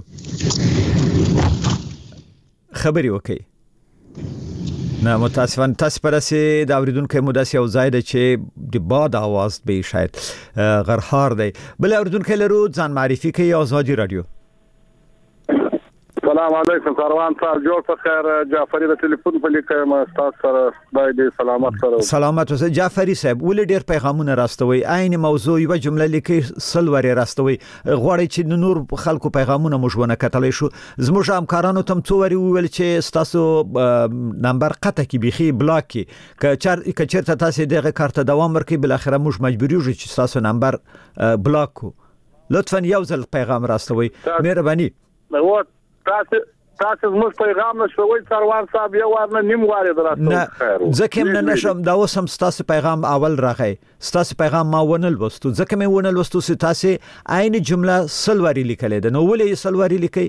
خبري وکي نه متاسفانه تاسو پر سي د اوریدونکو مداسي او زائد چې د باد आवाज به شاید غرخار دی بل اوریدونکو لرو ځان معرفي کوي آزادي رادیو السلام علیکم سروان صاحب جوړ په خیر جعفری د ټلیفون په لیکه ما تاسو سره خدای دې سلامت سره سلامت اوسه جعفری صاحب ولې ډیر پیغامونه راستوي عین موضوع یو جمله لیکي سلوري راستوي غواړي چې نور خلکو پیغامونه مجونه کتلای شو زموږ همکارانو تم څوري ویل چې تاسو نمبر قطه کې بيخي بلاک کې کچر کچرته تاسو دغه کارت دوام ورکړي بل اخره موږ مجبور یو چې تاسو نمبر بلاک کو لطفا یو ځل پیغام راستوي مهرباني نو تاسو تاسو موږ پیغام نشوي سروان صاحب یو ورنه نیم واره درته نه ځکه من نشم دا وسم تاسو پیغام اول راغی تاسو پیغام ما ونل وستو ځکه مې ونل وستو چې تاسو عین جمله سلوري لیکلې ده نو ولې سلوري لیکي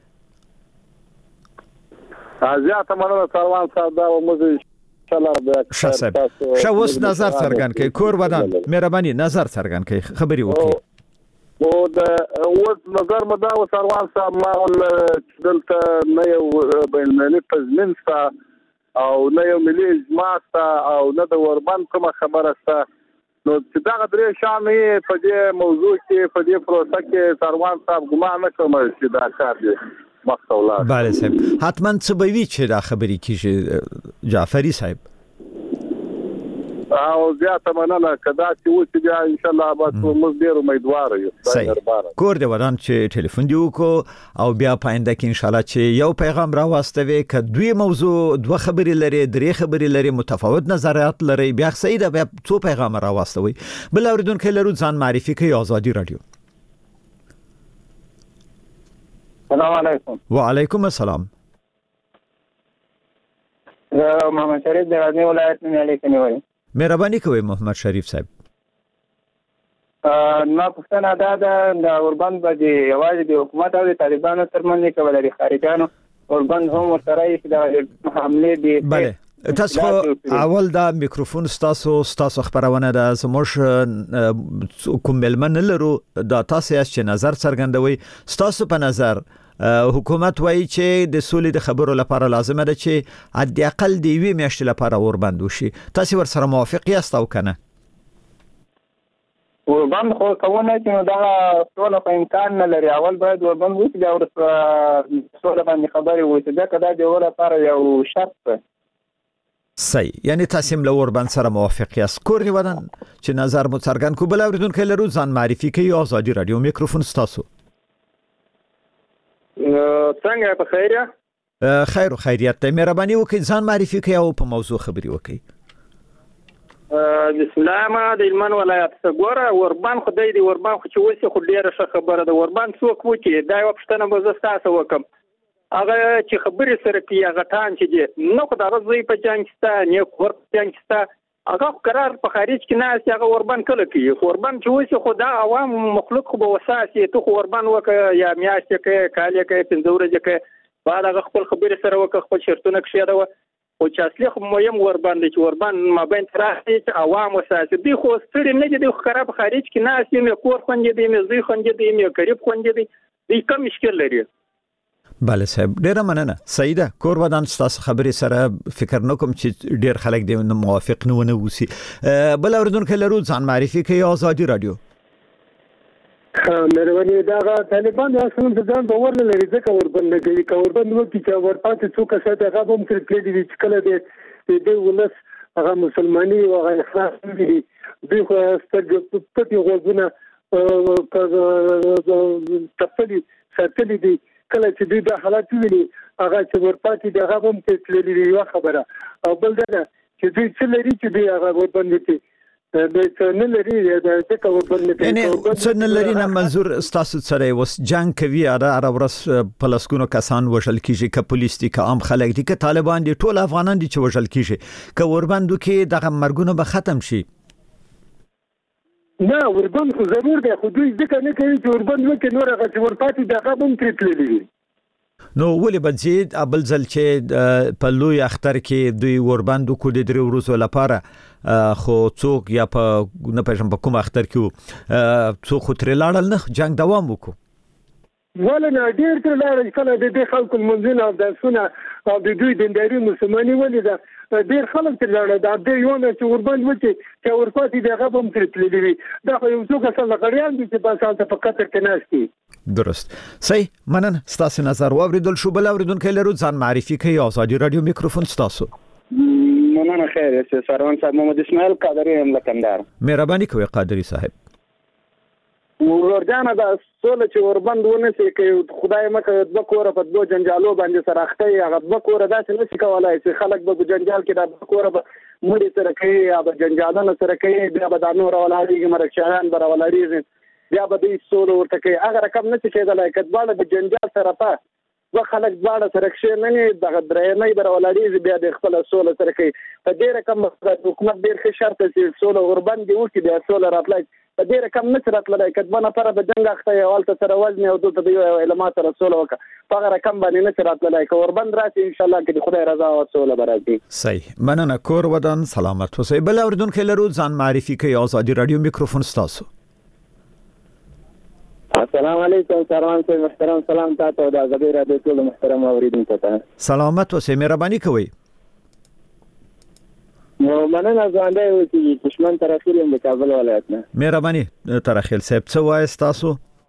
ازیاته مننه سروان صاحب دا موږ ان شاء الله به شاسب شو وس نظر څرګند کوي کور ودان مهرباني نظر څرګند کوي خبري وکړي او د اوس نظر مدا او سروان صاحب ما دلته نه یو بینالمللي تضمین ستا او نه یو ملي اجماع ستا او نه د وربند کومه خبره ستا نو چې دا درې شامې په دې موضوع کې په دې پروسه کې سروان صاحب ګمان نه کوم چې دا کار دی مخولا بله صاحب حتما څه به وی چې دا خبرې کیږي جعفری صاحب او زیاته مننه کدا چې و چې بیا ان شاء الله به موږ ډیر امیدوار یو کور دی ودان چې ټلیفون دی وکړو او بیا پاینده کې ان شاء الله چې یو پیغام را واستوي ک دوی موضوع دوه خبرې لري درې خبرې لري متفاوت نظریات لري بیا سید بیا څو پیغام را واستوي بل اوریدونکو لرو ځان معرفي کوي آزادي رادیو السلام علیکم وعلیکم السلام زه محمد شریف د غزنی ولایت نه لیکنی وایم مهرباني کوي محمد شریف صاحب ما پښتنه دا د اوربند باندې یوازې د حکومت او د طالبانو ترمنځ کې ولري خارجانو اوربند هم سره یې د حمله دی بله تاسو اول دا میکروفون تاسو تاسو خبرونه د زموږ کوم ملمن لرو دا تاسو چې نظر څرګندوي تاسو په نظر حکومت وایي چې د سولې د خبرو لپاره لازمه ده چې حد اقل د یوې میاشتې لپاره اوربند وشي تاسو ورسره موافق یاست او کنه اوربند خو کوونه چې دا ټول په امکان نه لري اول باید اوربند وشي دا ورسره سولې باندې خبرې وشي دا کدا د اور لپاره یو شرط ده صحیح یعنی تاسو هم له اوربند سره موافق یاست کور دی ودان چې نظر مو څرګند کو بل اوریدونکو لرو ځان معرفي کوي آزادي رادیو میکروفون تاسو څنګه په خیریه خیر او خیریت ته مهرباني وکړئ ځان معرفي کړئ او په موضوع خبري وکړئ بسم الله ما د هلمند ولایت څخه اوربند خدای دی اوربند خو چې وسی خو ډیره ښه خبره ده اوربند څوک و چې دا یو پښتنه به زه تاسو وکم هغه چې خبرې سره کوي هغه تان چې دی نو خو دا زوی په جنگ ستا نه خور په جنگ ستا هغه قرار په خارج کې نه چې هغه اوربند کله کوي اوربند چې وسی خو دا عوام مخلوق خو به وساسي ته خو اوربند وکړه یا میاشتې کې کاله کې پنځه ورځې کې بعد هغه خپل خبرې سره وکړه خپل شرطونه کښې دا او چې اصلي خو مهم اوربند چې اوربند مابین تراسي چې عوام وساسي دی خو ستړي نه دي د خراب خارج کې نه سي مې کور خوندې دي مې زوی خوندې دي مې قریب خوندې دي دې کوم مشکل لري بله صاحب ډیره مننه سیده کور ودان تاسو خبرې سره فکر نکوم چې ډیر خلک دی موافق نه ونه وسی بل اوریدونکو لرو ځان معرفي کوي آزادي رادیو مهرباني دا طالبان اصلا ځان باور نه لري ځکه اوربند کوي اوربند وکړي چې ورپاتې څوک څه هغه هم تر کړي دي چې کله دې د ولس هغه مسلمانۍ او هغه اخلاق دي دوی خو ستګ پټي غوونه تفصیلی ساتلي دي کله چې دوی د حالات ویني هغه چې ورپاتې د هغه هم تللی دی یو خبره او بل دا چې دوی څه لري چې دوی هغه وربند کوي د څنګه لري د څه وربند کوي یعنی څنګه لري نه منظور تاسو سره وس جنگ کوي اره اره ورس پلسکونو کسان وشل کیږي ک پولیس دي ک عام خلک دي ک طالبان دي ټول افغانان دي چې وشل کیږي ک وربندو کې دغه مرګونه به ختم شي نه اوربند خو ضرور دی خو دوی ځکه نه کوي چې اوربند وکړي نور هغه چې ورپاتې دغه هم ترتللی نو ولې بځید ابل ځل چې په لوی اختر کې دوی اوربند کو د درې ورځو لپاره خو څوک یا په نه پېژم په کوم اختر کې څوک خو تر لاړل نه جنگ دوام وکړو ولا نه ډیر تر لاړل کله د دې خلکو منځونه او د سونه او د دوی دینداري مسلمانۍ ولې دا ډیر خلک تر لاړل دا د یو نه چې اوربند وکړي چې ورپاتې دغه هم ترتللی دا خو یو څوک اصل غړیان دي چې په اساس په قطر کې ناشتي درست. صحیح، مننه. ستاسو نظر واوریدل شو. بل اوریدونکو لرو ځان معرفي کوي. آزادي رادیو میکروفون ستاسو. مننه. خیر اوسې. سروان صاحب، محمد اسماعیل قادری هم لکندار. مهرباني کوي قادری صاحب. ورجانه د سولې چې وربند ونسي کوي خدای مکه د کوره په دوه جنجالو باندې سره اخته هغه د کوره داسې نشي کولای چې خلک به جنجال کې د کوره به مړي سره کوي یا به جنجالونه سره کوي، بیا به د نور ولادي مرکشان بر ولادي بیا به د سولې ورته کوي. هغه رقم نشي کېدلای کډباله د جنجال سره په و خلک باندې سره کې نه نه د درېمې بر ولادي بیا د خپل سولې سره کوي. په دې رقم حکومت ډیر ښه شرط چې سولې وربند دی وکړي بیا سولې راتلای په دې رقم نه راتلای کډبه نه پر به جنگ اخته یو الته سره وزن او د دې علامات سره سولې وکړه په رقم باندې نه راتلای که وربند راشي ان شاء الله کې خدای رضا او سولې برابري. صحیح، مننه. کور ودان سلامت اوسئ. بل اوریدونکو لرو ځان معرفي کوي. آزادي رادیو میکروفون ستاسو. السلام علیکم سروان صاحب، محترم سلام تاسو د آزادي رادیو ټول محترم اوریدونکو ته. سلامت اوسئ. مهرباني کوئ. نو مننه ځانډای و چې دشمن تر اخیر هم د کابل ولایت نه. مهرباني تر اخیر صاحب څه وایي تاسو؟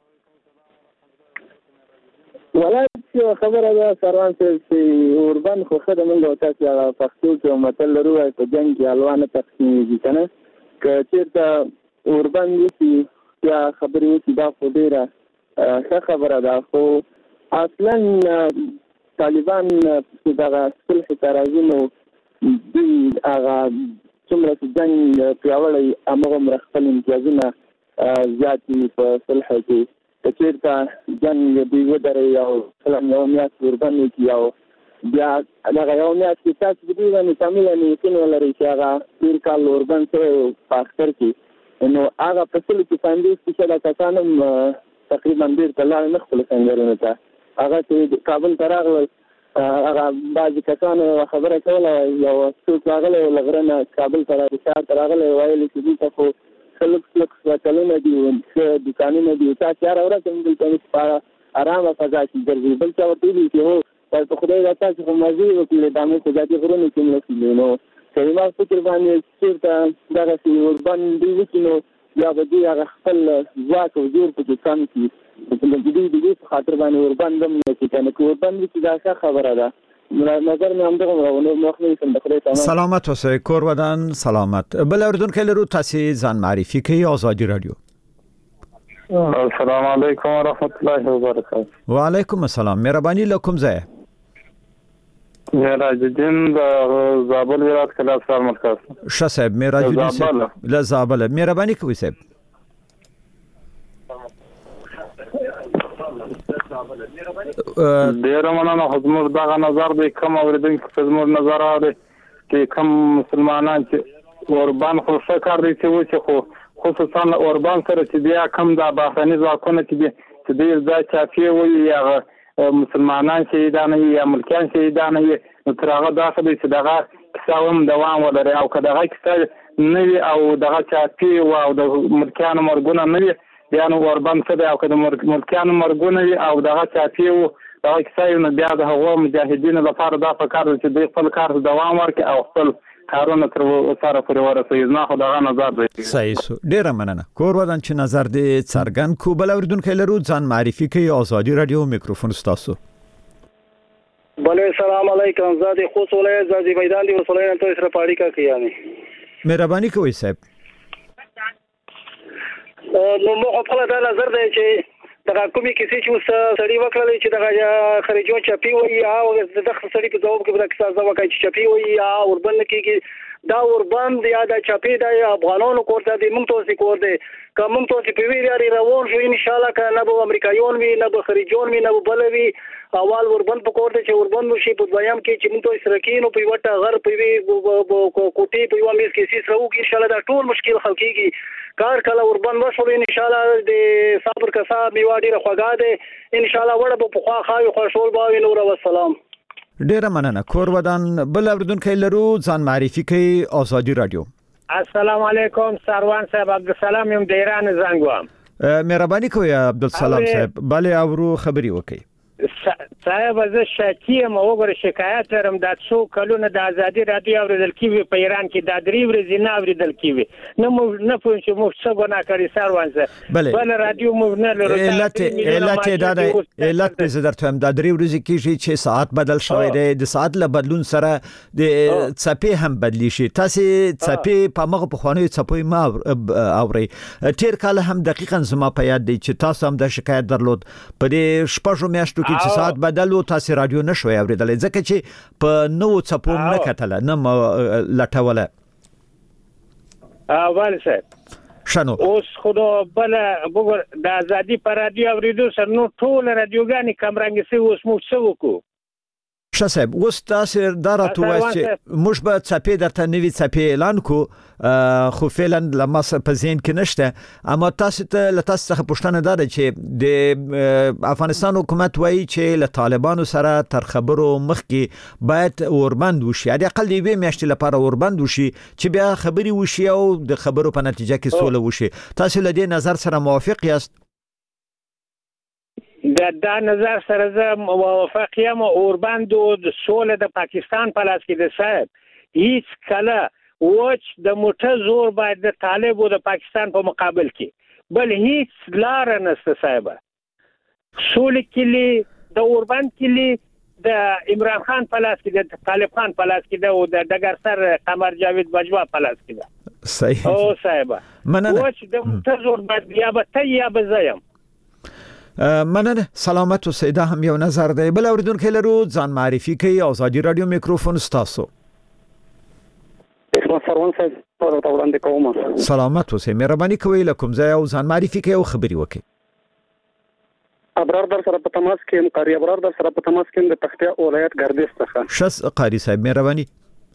ولایت خبره ده سروان صاحب چې اوربان خو خدای موږ تاسو هغه پښتو کې متل لرو په جنگ کې الوانه تقسیمېږي کنه که چېرته اوربان وي یا خبرې وي دا خو ډیره ښه خبره ده. خو اصلا طالبان چې دغه صلح ته راځي نو دوی هغه څومره چې جنګ پیاوړی هماغومره خپل امتیازونه زیات وي په صلح کې. که چېرته جنګ دوی ودروي او مثلا یوه میاشت اوربند وکړي او بیا دغه یوه میاشت کې تاسو د دوی باندې کامله یقین ولرئ چې هغه تېر کال اوربند شوی په اختر کې نو هغه په سلو کې پنځوس فیصده کسان هم تقریبا بېرته لاړل نه خپلو سنګرونو ته. هغه چې کابل ته راغلل هغه بعضې کسانو یوه خبره کوله، یو څوک راغلی و له غره نه کابل ته را ښار ته راغلی ویل چې دلته خو ښه لوکس لوکس هوټلونه دي ښه دوکانونه دي تاسې هره ورځ هم دلته په ارامه فضا کې ګرځئ. بل چا ورته ویلي چې هو په خدای دا تاسې خو مزې وکړې دا موږ په ذاتي غرونو کې مرسلو نو که زما فکر باندې چېرته دغسې اوربند دوی وکړي نو یا به دوی هغه خپل ځواک او زور پکې کم کړي. د دوی د دې په خاطر باندې اوربند هم نه کړي کنه که اوربند وکړي دا ښه خبره ده. نظر مې همدغومره و نور مخ نه ویسم د خدای تمام. سلامت اوسئ. کور ودان سلامت. بل اوریدونکو لرو تاسې ځان معرفي کوي. آزادي رادیو. السلام علیکم ورحمت الله وبرکاته. وعلیکم السلام. مهرباني له کوم ځایه؟ معراج الدین د زابل ولایت کلاب سال مرکز. ښه صاحب معراج الدین صاحب له زابل. مهرباني کوئ صاحب. ډیره مننه. خو زموږ دغه نظر دی کوم اورېدونکي ته زموږ نظر اوري چې کوم مسلمانان چې اوربان خو ښه کار دی چې وشي خو خصوصا اوربان سره چې بیا کم دا بهرني ځواکونه چې دي چې دوی دا چاپیې وي یا مسلمانان شهیدان وي یا ملکیان شهیدان وي نو تر هغه داخل دی چې دغه کیسه هم دوام ولري او که دغه کیسه نه وي او دغه چاپیې و او د ملکیانو مرګونه نه وي بیا نو اوربند څه دی او که د ملکیانو مرګونه وي او دغه چاپیې و دغه کیسه وي نو بیا د هغو مجاهدینو لپاره دا پکار دی چې دوی خپل کار ته دوام ورکړي او خپل کارونه تر وساره پورې ورسوي. زما خو دغه نظر دی. صحیح سو. ډیره مننه. کور ودان چې نظر دې څرګند کو. بل اوریدونکو لرو ځان معرفي کوي. آزادي رادیو میکروفون ستاسو. بله سلام علیکم. زادی خوست ولایت زادی میدان دی وسولین تو سره پاړی کا کیانی. مهرباني کوئ صاحب. نو مو خپل دا نظر دی چې دغه کومې کیسې چې اوس سړي وکړلې چې دغه خریجون چپی وایي او د دغه سړي په ځواب کې به کیسه وکړي چې چپی وایي یا اوربند کېږي دا اوربند یا د چپی د افغانانو کور ته دی موږ تاسو کور دی که موږ تاسو په ویری روان شو ان شاء الله که نه به امریکایان وي نه به خریجون وي نه به بل وي اول اوربند په کور دی چې اوربند وشي په دویم کې چې موږ تاسو رکینو په وټه غر په وی کوټي په یو میز کې سیس راو کې ان شاء الله دا ټول مشکل حل کیږي. کار کله اوربند وشو ان شاء الله د صبر کسا میوا ډیره خوګا ده ان شاء الله وړه په خوا خاوي خوشول باوي نور والسلام. ډیره مننه. کور ودان بل اوریدونکو لرو ځان معرفي کوي. آزادي رادیو. السلام علیکم سروان صاحب. عبدالسلام یم د ایران زنګ وام. مهرباني کوئ عبدالسلام صاحب. بله اورو خبري وکړئ. صاحب زه شاکیم وګوره شکایت لرم د څو کلونه د ازادي رادیو اوریدل کیږي په ایران کې د درې ورځې نه اوریدل کیږي نه مو نه پوه شو مو څه ګناه کړی سروانسه بل رادیو مو نه لرو علت علت دا علت به زه درته هم د درې ورځې کیږي چې ساعت بدل شوی دی د ساعت له بدلون سره د څپې هم بدلی شي تاسو څپې په مغه په خوانې څپې ما اوري تیر کال هم دقیقاً زما په یاد دی چې تاسو هم د شکایت درلود په دې شپږو میاشتو کې چې ساعت بدلو تاسو رادیو نشوي اوریدل ځکه چې په نو څپو نه کتل نه لټوله اول څه شنو اوس خو بل وګور د ازادي پر رادیو اوریدو سره نو ټول رادیوګانی کمرنګ سي اوس مو څه وکړو شاسب اوس تاسو درته وایي چې موږ به څپې درته نوي څپې اعلان کو خو فعلا لمس په ذهن کې نشته اما تاسو ته له تاسو څخه پوښتنه ده چې د افغانستان حکومت وایي چې له طالبانو سره تر خبرو مخکې باید اوربند وشي یا اقل دی به میاشتې لپاره اوربند وشي چې بیا خبري وشي او د خبرو په نتیجه کې سوله وشي تاسو له دې نظر سره موافق یاست دا دا نظر سره زه موافق یم اوربند او د سوله د پاکستان په لاس کې ده صاحب هیڅ کله وچ د موټه زور باید د طالب او د پاکستان په مقابل کې بل هیڅ لار نشته صاحب سوله کې د اوربند کې د عمران خان په لاس کې د طالب خان په لاس کې ده او د دګر سر قمر جاوید بجوا په لاس کې ده صحیح او صاحب وچ د موټه زور باید یا به ته یا به زه یم مننه سلامت اوسئ دا هم یو نظر دی بل اوریدونکو لرو ځان معرفي کوي ازادي رادیو میکروفون ستاسو سلامت اوسئ مهرباني کوئ لکم ځای او ځان معرفي کوي او خبري وکړئ ابرار در سره په تماس کې قاری ابرار در سره په تماس کې د تختیا ولایت ګردیز څخه شس قاری صاحب مهرباني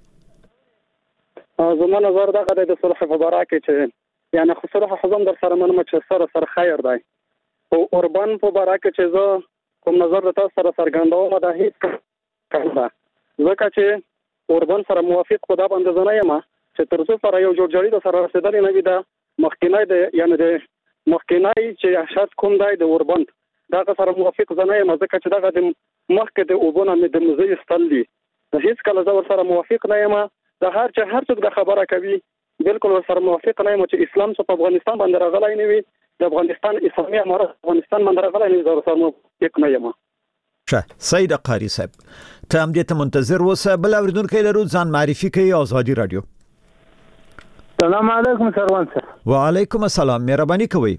زما نظر دا غوډه د صلح مبارک چې یعنی خو صلح حزم در سره منم چې سره سره خیر دی او اوربان په باره کې چې زه کوم نظر د تاسو سره څرګندوم دا هیڅ کړه ځکه چې اوربان سره موافق خدا باندې زنه یم چې تر څو سره یو جوړجاړي د سره رسیدلې نه وي دا مخکینای د یعنی د مخکینای چې شاید کوم دی د اوربان دا سره موافق زنه یم ځکه چې دا د مخکې د اوبونه مې د مزي استللی د هیڅ کله زه سره موافق نه یم د هر چې هر څوک د خبره کوي بالکل سره موافق نه یم چې اسلام په افغانستان باندې راغلی نه وي د افغانستان اسلامي امارات افغانستان باندې راغلی نه زه سره موافق نه یم شه سید قاری صاحب ته هم دې ته منتظر اوسه بل اوریدونکو لرو ځان معرفي کوي ازادي رادیو سلام علیکم سروان صاحب وعلیکم السلام مهرباني کوئ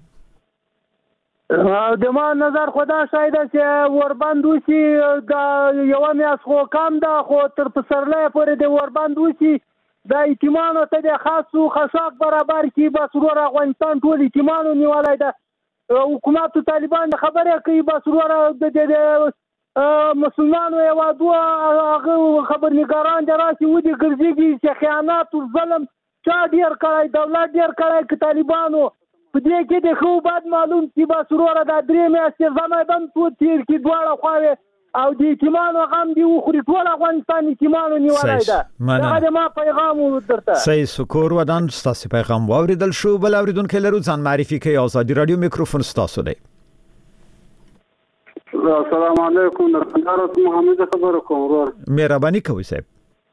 د ما نظر خدا شاید چې وربند وسی د یو میاس خو کم ده خو تر پسرلې پورې د وربند وسی د ایتمانو ته د خاصو خشاک برابر کی بس ور افغانستان ټول ایتمانو نیولای ده حکومت طالبان خبره کوي بس ور د مسلمانانو یو دوه هغه خبرنګاران دراسي ودي ګرځيږي چې خیانت او ظلم چا ډیر کړای دولت ډیر کړای ک طالبانو په دې کې د خو بعد معلوم چې بس ور د درې میاشتې زمادن تو تیر کې دواړه خو او د ایتمانو غم دی خو ټول افغانستان ایتمانو نیولای ده دا د ما پیغام ورته صحیح شکر ودان ستاسو پیغام واوریدل شو بل اوریدونکو لرو ځان معرفي کوي ازادي رادیو میکروفون ستاسو دی السلام علیکم نرخندار محمد خبر کوم ورور مهرباني کوي صاحب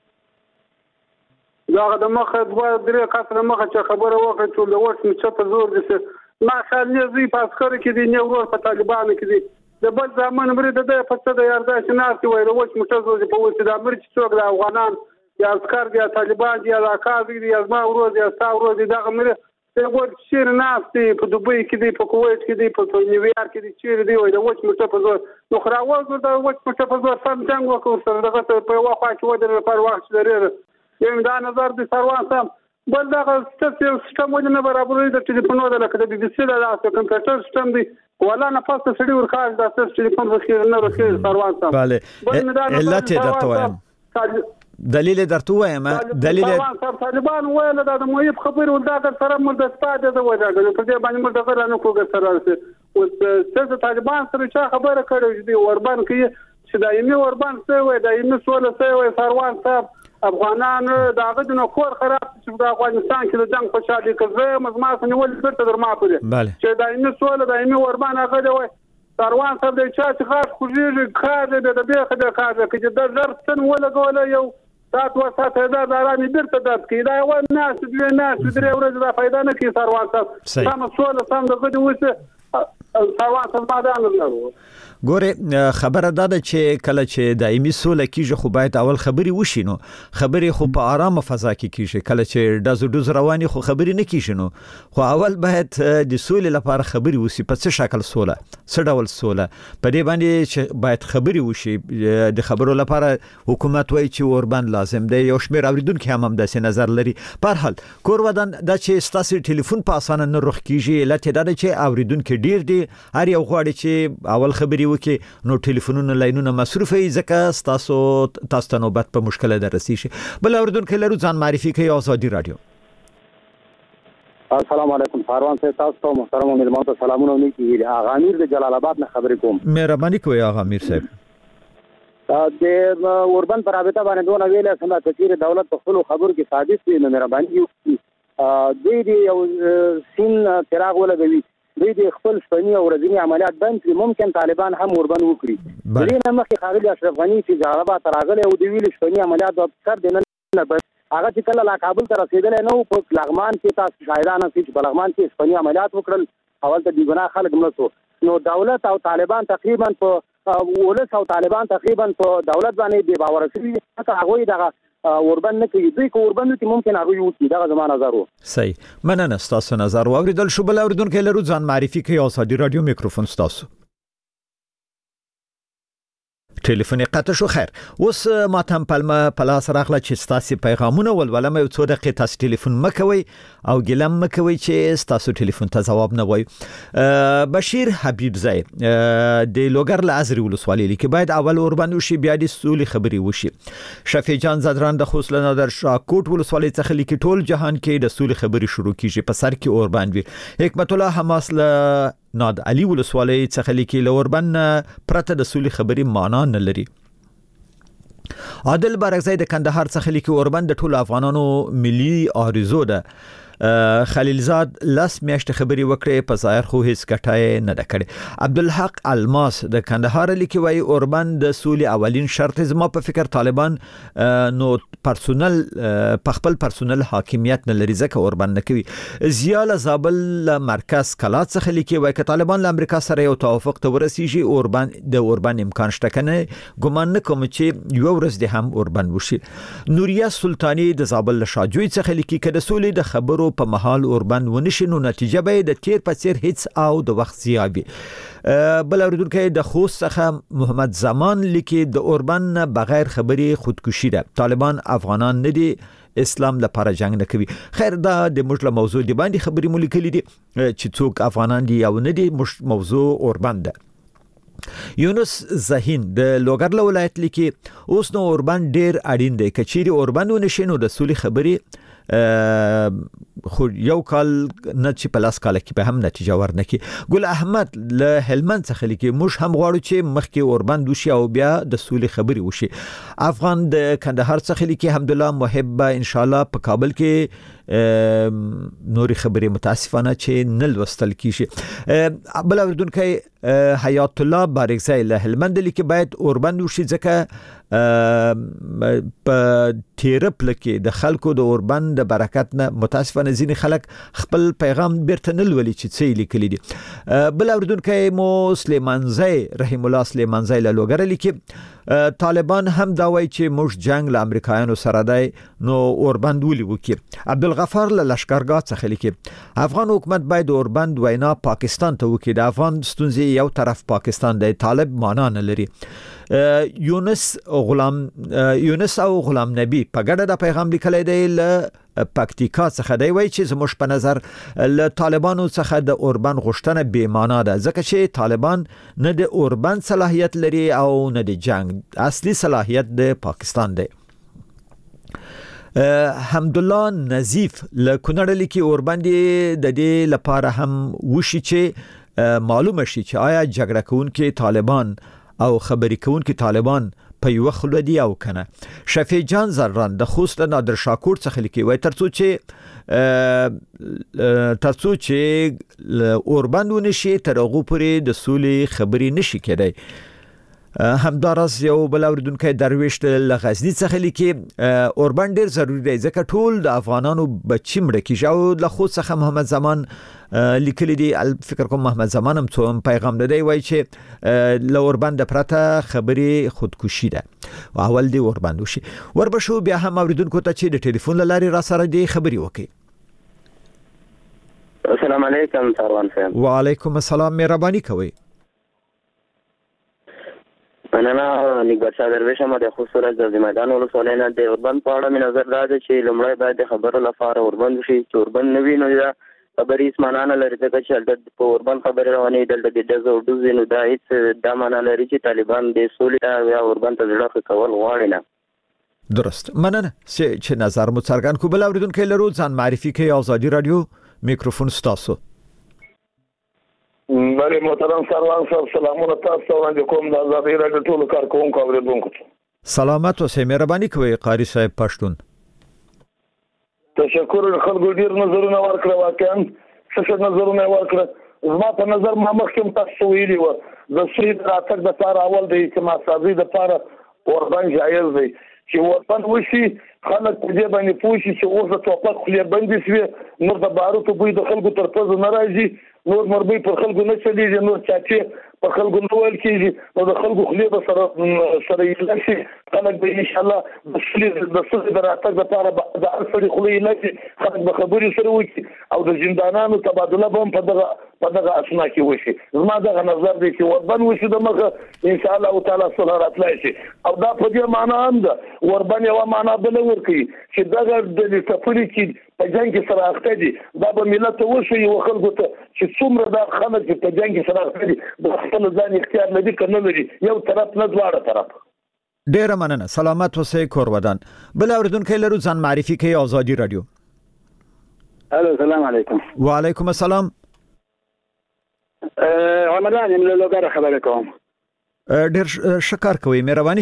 دا د مخه دوه درې کسره مخه چې خبره وکړه چې د وښ مچ په زور دي ما خالي زی پاسکر کې دي نه ورور په طالبانو کې دي د بل ځامن بری د پڅه د یارداش نارتي وای د وښ مچ زور په وڅ د امر چې څوک د افغانان یا عسكر دي طالبان دي یا راکاز دي یا ما ورور دي تا ورور دي دغه مری د وښ شیر ناستي په دوبۍ کې دي په کویت کې دي په نیویارک کې دي چې دی وای د وښ مچ په زور نو خراوز د وښ مچ په زور سم څنګه وکړ سره دغه په واخا کې ودر په وخت لري یم دا نظر د سروان سم بل دا سیستم ولې برابرې د ټلیفون د لکه د بي بي سي د کمپیوټر سیستم دی ولا نه پاسه سړي ورخاص د اساس ټلیفون رخیر نه رخیر سروان سم bale علت درته وایم دلیل درته وایم دلیل طالبان ویل دا د مهیب خبر ولدا در سره مل د استاد د وجه په دې باندې مل دغه نه کوګ سره او څه طالبان سره چا خبره کړې دی وربان کې چې دایمي وربان څه وای دایمي سوال څه وای سروان صاحب افغانان داغه د نخور خراب چې د افغانستان کې د جنگ خوشالي کوي مزما سنول څه در ما پدې چې دایمي سوال دایمي وربان هغه دی وای سروان صاحب د چا چې غاښ خوږېږي کاږي د بیخه د کاږي چې د زر سن ولګوله یو سات و سات هزار د ارامي بیرته درد کوي دا یو ناس دوی ناس درې ورځې دا فایده نه کوي سروان صاحب سم سوله سم د غدي وسه سروان صاحب ما دا نه لرو ګوره خبره دا ده چې کله چې دایمي سوله کیږي خو باید اول خبري وشي نو خبري خو په آرامه فضا کې کیږي کله چې دزو دوز رواني خو خبري نه کیږي نو خو اول باید د سولې لپاره خبري وسی په څه شکل سوله څه ډول سوله په دې باندې چې باید خبري وشي د خبرو لپاره حکومت وایي چې اوربند لازم دی یو شمېر اوریدونکو هم هم داسې نظر لري په هر حال کور ودان دا چې ستاسو ټلیفون په اسانه نه روخ کیږي لته دا چې اوریدونکو ډیر دي هر یو غواړي چې اول خبري وکي نو ټلیفونونه لاینونه مصروف وي ځکه تاسو تاسو ته نوبت په مشکله درسي شي بل اوردونکو لرو ځان معرفي کوي آزادي رادیو السلام علیکم فاروان صاحب تاسو ته محترم ملمنو ته سلامونه نیکی آغا امیر د جلال آباد نه خبرې کوم مهرباني کوي آغا امیر صاحب د اوربند پر رابطه باندې دونه ویله سم تفسیر دولت په خپل خبرو کې ثابت دي مهرباني وکړي د دې یو سین چراغ ولګوي دوی د خپل شپنی او ورځنی عملیات بند کړي ممکن طالبان هم اوربند وکړي دې نه مخکې خاغلی اشرف غنی چې جواب تراغله او د ویل شپنی عملیات د کار دینه نه بس هغه چې کله لا کابل ته رسیدل نو په لغمان کې تاسو شاهدانه چې په لغمان کې شپنی عملیات وکړل اول ته د ګناه خلک ملسو نو دولت او طالبان تقریبا په ولس او طالبان تقریبا په دولت باندې دی باور شوی چې هغه دغه اوربند نه کوي دوی کو اوربند کې ممکن هغه یو کې دا زمانه نظر وو صحیح مننه تاسو نظر واوریدل شو بل اوریدونکو لرو ځان معرفي کوي آزادي رادیو میکروفون تاسو ټلیفون قطع شو خیر اوس ماتم پلمه پلاس راغله چې تاسو پیغامونه ولولم یو څو دقیقې تاسو ټلیفون مکوي او ګلم مکوي چې تاسو ټلیفون ته جواب نه وای بشیر حبیب زای د لوګر لازري ولسوالۍ کې باید اول اوربند وشي بیا د سولې خبري وشي شفیع جان زدران د خوسلنه در شاکوټ ولسوالۍ څخه لیکي ټول جهان کې د سولې خبري شروع کیږي په سر کې اوربند وي حکمت الله حماس له ناد علي ولسوالۍ څخه لیکي لوربن پرته د سولې خبري معنا نه لري عادل بارکزی د کندهار څخه لیکي اوربن د ټولو افغانانو ملي آرزو ده خلیلزاد لاس میاشت خبري وکړي په ظاهر خو هیڅ ګټای نه دکړي عبدالحق الماس د کندهار لیکي وای اوربن د سولې اولین شرط زما په فکر طالبان نو پرسونل په خپل پرسونل حاکمیت نه لري ځکه اوربن نه کوي زیاله زابل مرکز کلات څخه لیکي وای ک طالبان له امریکا سره یو توافق ته ورسیږي اوربن د اوربن امکان شته کنه ګمان نه کوم چې یو ورځ د هم اوربن وشي نوریا سلطانی د زابل شاجوی څخه لیکي ک د سولې د خبرو په محل اوربند ونشي نو نتیجه به د تیر په څیر هیڅ او د وخت زیابي بل اوریدونکو د خوست څخه محمد زمان لیکي د اوربند بغیر خبري خودکشي ده طالبان افغانان نه دي اسلام لپاره جنگ نه کوي خیر دا د مشله موضوع دی باندې خبري مو لیکلي دي چې څوک افغانان دي او نه دي موضوع اوربند ده یونس زهین د لوګر ولایت لیکي اوس نو اوربند ډیر اړین دی کچيري اوربند ونشي نو د سولې خبري خو یو کال نه چې په لاس کال کې به هم نتیجه ورنکي ګل احمد له هلمند څخه لیکي موږ هم غواړو چې مخکې اوربند وشي او بیا د سولې خبري وشي افغان د کندهار څخه لیکي الحمدلله محب ان شاء الله په کابل کې نوري خبري متاسفانه چې نل وستل کیږي بل اوردونکو حیات الله بارکزی له هلمند لیکي باید اوربند وشي ځکه په تیرپل کې د خلکو د اوربند د برکت نه متاسفانه ځینې خلک خپل پیغام بیرته نه لولي چې څه لیکلي دي بل اوردونکو مو سلیمانزی رحم الله سلیمانزی له لوګر لیکي طالبان هم دا وایي چې موږ جنگ له امریکایانو سره دی نو اوربند ولي وکي عبدالغفار له لشکرګاه څخه لیکي افغان حکومت باید اوربند وینا پاکستان ته وکي د افغان ستونزې یو طرف پاکستان دی طالب معنا نه لري یونس غلام یونس او غلام نبی په ګډه د پیغام لیکلی دی له پکتیکا څخه دی وایي چې زموږ په نظر له طالبانو څخه د اوربند غوښتنه بې معنا ده ځکه چې طالبان نه د اوربند صلاحیت لري او نه د جنگ اصلي صلاحیت د پاکستان دی حمدالله نظیف له کونړ لیکي اوربند د دې لپاره هم وشي چې معلومه شي چې آیا جګړه کوونکي طالبان او خبري کوونکي طالبان په یو خلودي او کنه. شفیع جان زران د خوست نادر شاکور څخه لیکي وای ترڅو چې ترڅو چې اوربند ونشي تر هغه پورې د سولې خبرې نشي کېدای. همدارس یو بل اوریدونکو درویش له غزنی څخه لیکي اوربند ډیر ضروری دی ځکه ټول د افغانانو بچی مړ کیږي او له خو څخه محمد زمان لیکلی دی. فکر کوم محمد زمان هم څو پیغام دی وای چې له اوربند پرته خبري خودکشي ده او اول دی اوربند وشي. وربشو بیا هم اوریدونکو ته چې د ټلیفون لاري را سره دی خبري وکي. السلام علیکم سروان صاحب. وعلیکم السلام مهرباني کوي. مننه نیکبر شاه درویش هم د خصوصا د میدان ولسوالۍ نه د اوربند په اړه مې نظر دا دی چې لومړی باید د خبرو لپاره اوربند وشي چې اوربند نه وي نو دا خبرې هېڅ معنا نه لري ځکه چې هلته په اوربند خبرې روانې دلته د ډزو او ډوز نو دا هېڅ دا معنا لري چې طالبان د سولې ته یا اوربند ته زړه ښه کول غواړي نه. درست مننه چې نظر مو څرګند کو. بل اوریدونکو لرو ځان معرفي کوي. آزادي رادیو میکروفون ستاسو. بله محترم سروان صاحب سلامونه تاسو وړاندې کوم د آزادۍ راډیو ټولو کارکوونکو اوریدونکو ته. سلامت اوسئ. مهرباني کوئ قاری صاحب پښتون. تشکر. خلکو ډیر نظرونه ورکړه واقعا څه نظرونه ورکړه. زما په نظر ما مخکې تاسو ویلي و د سولې راتګ د لپاره اول د اجتماع سازي د لپاره اوربند جایز دی چې اوربند وشي خلک په دې باندې پوه شي چې اوس د توپک خولې بندې شوې نور د باروتو بوی د خلکو تر پزه نه راځي نور مربي پر خلکو نه چلیږي نور چاچې په خلکو نه ویل کېږي نو د خلکو خولې به سره سره یې شي خلک به ان شاء الله د سولې د سولې د راتګ لپاره د هر سړي خولې نه شي خلک به خبرې سره وکړي او د زندانانو تبادله به هم په دغه په دغه اسنا کې وشي. زما دغه نظر دی چې اوربند وشي د مخه ان شاء الله تعالی صلح راتلای شي او دا په دې معنا هم ده اوربند یو معنا بل ورکړي چې دغه د سفرې کې په جنگ کې سره اخته دي دا به ملت وشي او خلکو ته چې څومره دا خلک چې په جنگ کې سره اخته دي د خپل ځان اختیار لري کنه لري یو طرف نه دواړه طرف. ډیر مننه. سلامت اوسئ کور ودان. بل اوریدونکو لرو ځان معرفي کوي. آزادي رادیو. الو السلام علیکم. وعلیکم السلام. رمضان یم له لوګر خبرې کوم. ډیر شکر کوي مهرباني.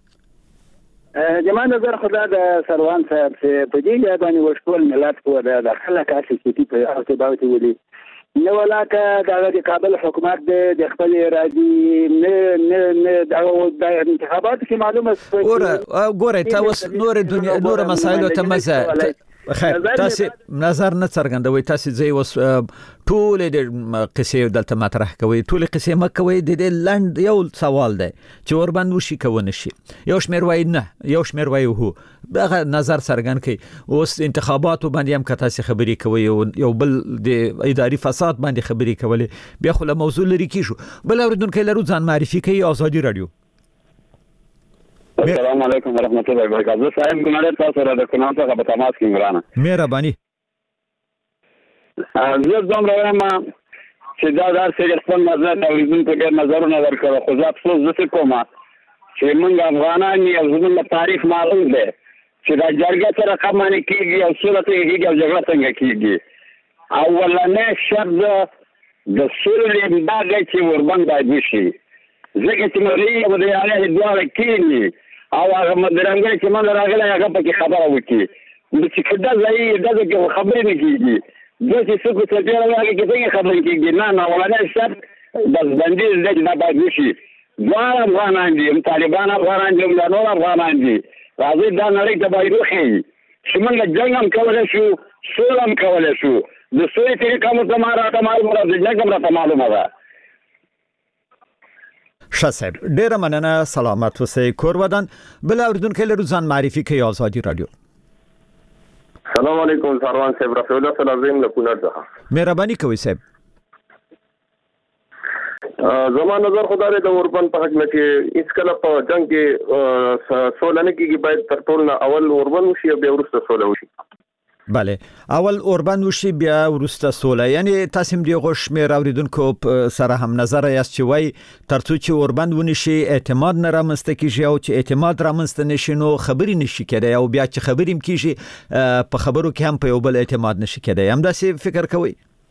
جماعت نظر خدا د سروان صاحب چې په دې باندې وشکول ملت کو د خلک اصلي کې په ارتباط ودی نو ولاکه د کابل حکومت د خپل ارادي نه نه نه د انتخابات کې معلومه ګوره ګوره تاسو نور دنیا نور مسایل ته مزه خیر تاسو نظر نه څرګندوي تاسو ځای وس ټول د قصې دلته مطرح کوي ټول قصې مکوي د لند یو سوال دی چې اوربند وشي کوونه شي یو شمیر وای نه یو شمیر وای هو دغه نظر څرګند کوي اوس انتخاباتو باندې هم کته خبرې کوي یو بل د اداري فساد باندې خبرې کولې بیا خو له موضوع لري کیشو. بل اوریدونکو لرو ځان معرفي کوي. آزادي رادیو. السلام علیکم ورحمۃ اللہ وبرکاتہ. صاحب ګمړه تاسو را د قناعت څخه په تماس کې مرانه مهرباني. زه زم رایم چې دا دار څنګه خپل نظر او زموږ په ډېر نظرونه ورکړه خو ځا افسوس زه کوم چې موږ افغانان یو زموږ تاریخ معلوم دی چې دا جرګه سره قمانه کیږي او صورت یې او جګړه څنګه کیږي. اولنې شرط د سولې باندې چې اوربند باید وشي ځکه چې مری او د یاله دوه کېنی او هغه مدرنګ چې من راغلی هغه په خبره وکړي چې کدا ځای دغه خبرې نه کیږي د څه څه په ډیر هغه کې څنګه خبرې کیږي نه نه ولنه شرط بس باندې د نه باید وشي. دوه افغانان دي طالبان افغانان دي نور افغانان دي راځي دا نړۍ ته باید وخی چې موږ جنگ هم کولای شو سول هم کولای شو د سولې طریقه مو ته ماراته معلومه ده جنگ هم راته معلومه ده. شاسب ډیر مننه. سلامت اوسئ کور ودان. بل اوریدونکو لرو ځان معرفي کوي. آزادي رادیو. السلام علیکم سروان صاحب رفیع الله سلام له کونړ څخه. مهرباني کوي صاحب. زما نظر خدای د اوربند په حق نه کې هیڅ کله په جنگ کې سوله نه کیږي باید تر ټولو اول اوربند وشي او بیا وروسته سوله وشي. بله اول اوربند وشي بیا ورسته سوله یعنی تاسو هم دی غوښ مې راوړیدونکو سره هم نظر یاست چې وای ترڅو چې اوربند ونشي اعتماد نه رامنځته کیږي او چې اعتماد رامنځته نشي نو خبرې نشي کېدای او بیا چې خبرې هم کیږي په خبرو کې هم په یو بل اعتماد نشي کېدای. هم داسې فکر کوي؟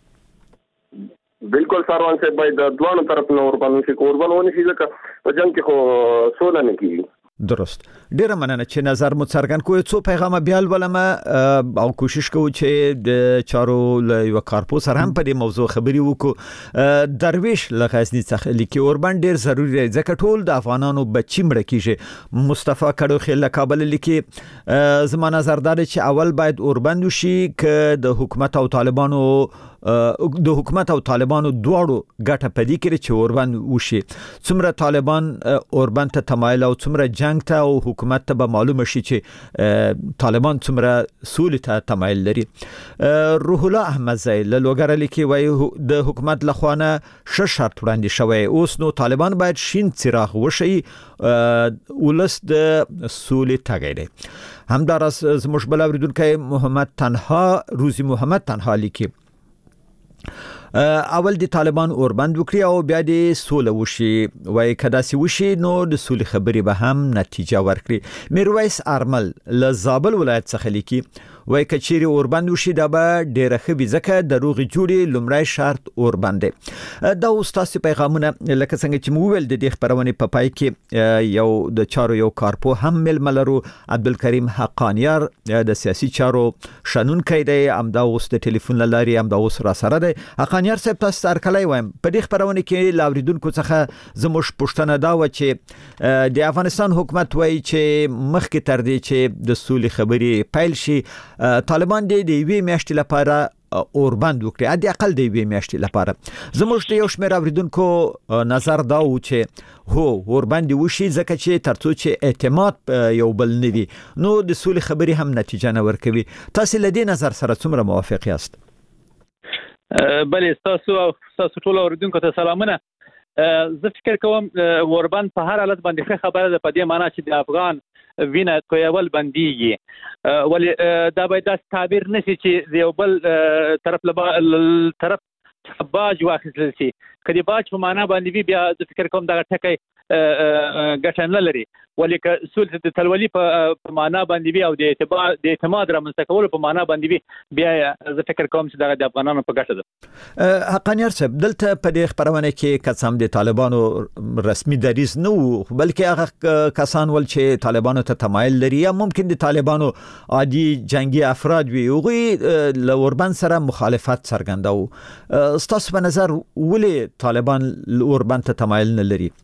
بالکل سروان صاحب باید د دوه طرف نه اوربند وشي اوربند ونشي ځکه په جنگ کې خو سوله نه کیږي. درست. ډیره مننه چې نظر مو څرګند کوی. څو پیغام بیا ولما او کوشش کوو چې د چارو له یو کارپو سره هم په دې موضوع خبري وکړو. درویش له غزنی څخه لیکي اوربند ډیر ضروری دی ځکه ټول د افغانانو بچی مړ کیږي. مصطفی کډو خل کابل لیکي زما نظر دا دی چې اول باید اوربند وشي ک د حکومت او طالبانو د حکومت او طالبانو دواړو ګټه پدې کړي چې اوربند وشي. څومره طالبان اوربند ته تمایل او څومره جنگ ته او حکومت ته به معلومه شي چې طالبان څومره سولې ته تمایل لري. روح الله احمد زئی له لوګر لیکي وایي د حکومت لخوانه ش شرط وړاندې شوی اوس نو طالبان باید شین څراغ وشي ولس د سولې تګی دی. همدارس زموږ بل اوریدونکی محمد تنها روزي محمد تنها لیکي اول د طالبان اوربند وکړي او بیا د سوله وشي. وای کدا سی وشي نو د سولې خبري به هم نتیجه ورکړي. میرویس ارمل له زابل ولایت څخه لیکي وای کچيري اوربند وشي دا به ډیره خبي ځکه د روغي جوړي لمړی شرط اوربند دی. دا استاد پیغامونه لکه څنګه چې مو ویل د دې خبرونه په پای کې یو د چارو یو کارپو هم مل ملرو عبدالکریم حقانیار د سیاسي چارو شنونکی دی امدا اوس د ټلیفون لاري امدا اوس را سره دی. حقانیار صاحب تاسو ترکلای وایم په دې خبرونه کې لاوریدونکو څخه زموږ پښتنه دا و چې د افغانستان حکومت وایي چې مخکې تر دې چې د سولې خبري پیل شي طالبان د دې میاشتې لپاره اوربند وکړي ا دې اقل د دې میاشتې لپاره. زموږ د یو شمېر اوریدونکو نظر دا و چې هو اوربند وشي ځکه چې ترڅو چې اعتماد یو بل نه وي نو د سولې خبري هم نتیجه نه ورکوي. تاسو له دې نظر سره څومره موافق یاست؟ بله تاسو او تاسو ټول اوریدونکو ته سلامونه. زه فکر کوم اوربند په هر حالت باندې خبره ده په دې معنی چې د افغان وینه کویول بنديږي ولی دا باید داس تعبیر نشي چې یو بل طرف له طرف باج واخیستل شي. کدی باج په معنا باندې بیا د فکر کوم دا ټکی ګټه نه لري ولی که سولې د تلولي په معنا باندې او د اعتبار د اعتماد رامنځته کول په معنا باندې بیا زه فکر کوم چې د افغانانو په ګټه ده. حقانیار صاحب دلته په دې خبرونه کې قسم د طالبانو رسمي دریز نه بلکې هغه کسان ول چې طالبانو ته تمایل لري یا ممکن د طالبانو عادي جنگي افراد وي هغه له اوربند سره مخالفت څرګنداو. ستاسو په نظر ولې طالبان اوربند ته تمایل نه لري؟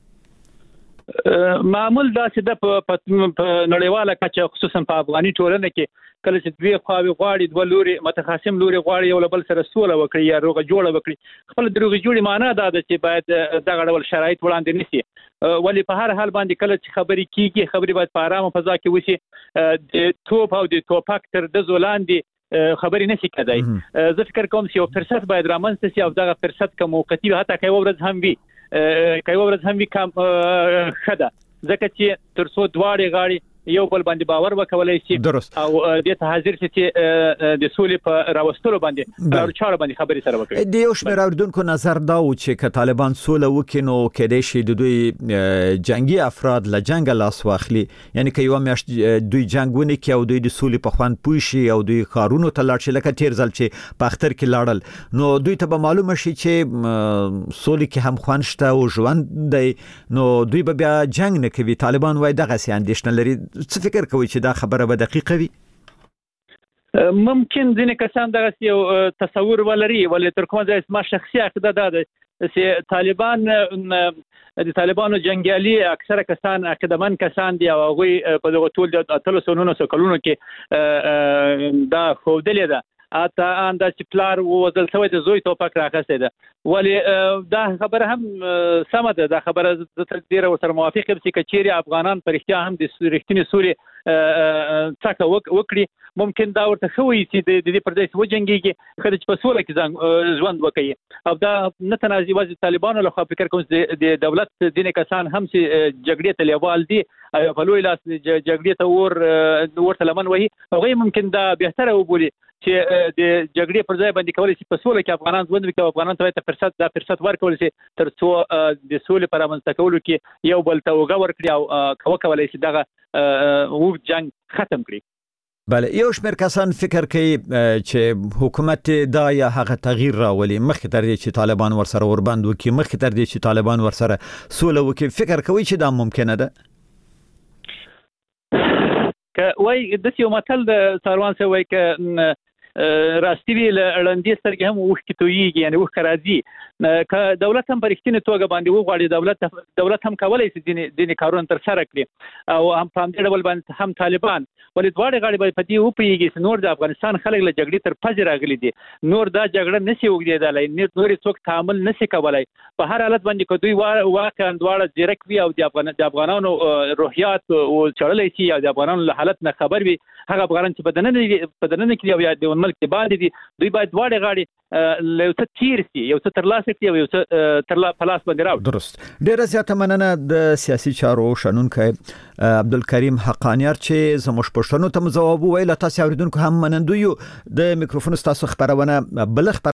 معمول دا چې د په نړیواله کچه خصوصا په افغاني ټولنه کې کله چې دوی خواوي غواړي دوه لوري متخاصم لوري غواړي یو بل سره سوله وکړي یا روغه جوړه وکړي خپل د روغه جوړي معنی دا ده چې باید دغه ډول شرایط وړاندې نشي ولی په هر حال باندې کله چې خبري کیږي خبري باید په آرامه فضا کې وشي. د توپ او د توپک تر د زولاندې خبري نشي کېدای. زه فکر کوم چې یو فرصت باید رامنځته شي او دغه فرصت کوم موقتی حتی که یو ورځ هم وي کایو ورځ هم وی کم خده ځکه چې ترڅو دواړي غاړي یو بل باندې باور وکولای شي او د ته حاضر شي چې د سولې په راوستلو باندې او چاره باندې خبري سره وکړي. د یو شمېر اوریدونکو نظر دا و چې ک طالبان سوله وکړي نو کېدای شي د دوی جنگي افراد له جنگ لاس واخلي یعنی که یو میاشت دوی جنگونه کې او دوی د سولې په خوان پوي شي او دوی خارونو ته لاړ شي لکه تیر ځل چې په اختر کې لاړل نو دوی ته به معلومه شي چې سولې کې هم خوان شته او ژوند دی نو دوی به بیا جنگ نه کوي. طالبان وای دغه سي اندېښنه لري. څه فکر کوي چې دا خبره به دقیقه وي؟ ممکن ځینې کسان دغه یو تصور ولري ولې تر کومه ځای ما شخصي عقیده ده چې طالبان د طالبانو جنگیالي اکثره کسان عقیدمن کسان دي او هغه په دغه ټول د اتلو سنونو سکلونو کې دا خوودلې ده اته انده چې پلار وزل شوی د زوی توپک راخسته ده ولی دا خبره هم سمه ده. دا خبره د تقدیر او سره موافق یم چې کچيري افغانان پر اختیار هم د رښتینی سوري څخه وکړي ممکن دا ورته خوي چې د دې پردیس وجنګيږي خرج په سوله کې ژوند وکړي او دا نه تنازي وځي طالبانو له خوا فکر کوم د دولت دینه کسان هم چې جګړې ته لیوال دي او په لوی لاس جګړې ته ور ورته لمن وهي هغه ممکن دا بهتره وبولي چې د جګړې پر ځای باندې کولای شي په سوله کې افغانان ژوند وکړي افغانان ته فرصت دا فرصت ورکول شي ترڅو د سولې پر امنځته کولو کې یو بل ته وګ ورکړي او کوه کولای شي دغه وو جنگ ختم کړي. بله یو شمېر کسان فکر کوي چې حکومت دا یا هغه تغییر راولي مخکې تر دې چې طالبان ورسره اوربند وکړي مخکې تر دې چې طالبان ورسره سوله وکړي فکر کوي چې دا ممکنه ده؟ ک وای د یو متل د ساروان سره وای ک راستي ویل اړندې سترګې هم وښکې تویږي یعنی وښکه راځي که دولت هم په رښتینې توګه باندې وغواړي دولت دولت هم کولی شي ځینې ځینې کارونه ترسره کړي او هم په همدې ډول باندې هم طالبان ولې دواړې غاړې باید په دې وپوهېږي چې نور د افغانستان خلک له جګړې تر پزې راغلي دي نور دا جګړه نشي اوږدېدلی نور یې څوک تعامل نشي کولی په هر حالت باندې که دوی واقعا دواړه ځیرک وي او د افغانانو روحیات چړلی شي او د افغانانو له حالت نه خبر وي هغه افغانان چې په دننه په دننه کې او یا د ملک کې باندې دي دوی باید دواړې غاړې له یو څه تیر شي یو څه ترلاسه کړي او یو څه تر پلاس باندې راوړي. درست. ډیره زیاته مننه د سیاسي چارو شنونکی عبدالکریم حقانیار چې زموږ پښتنو ته ځواب ویل. تاسو اوریدونکو هم منندوی د میکروفون تاسو خبرونه بل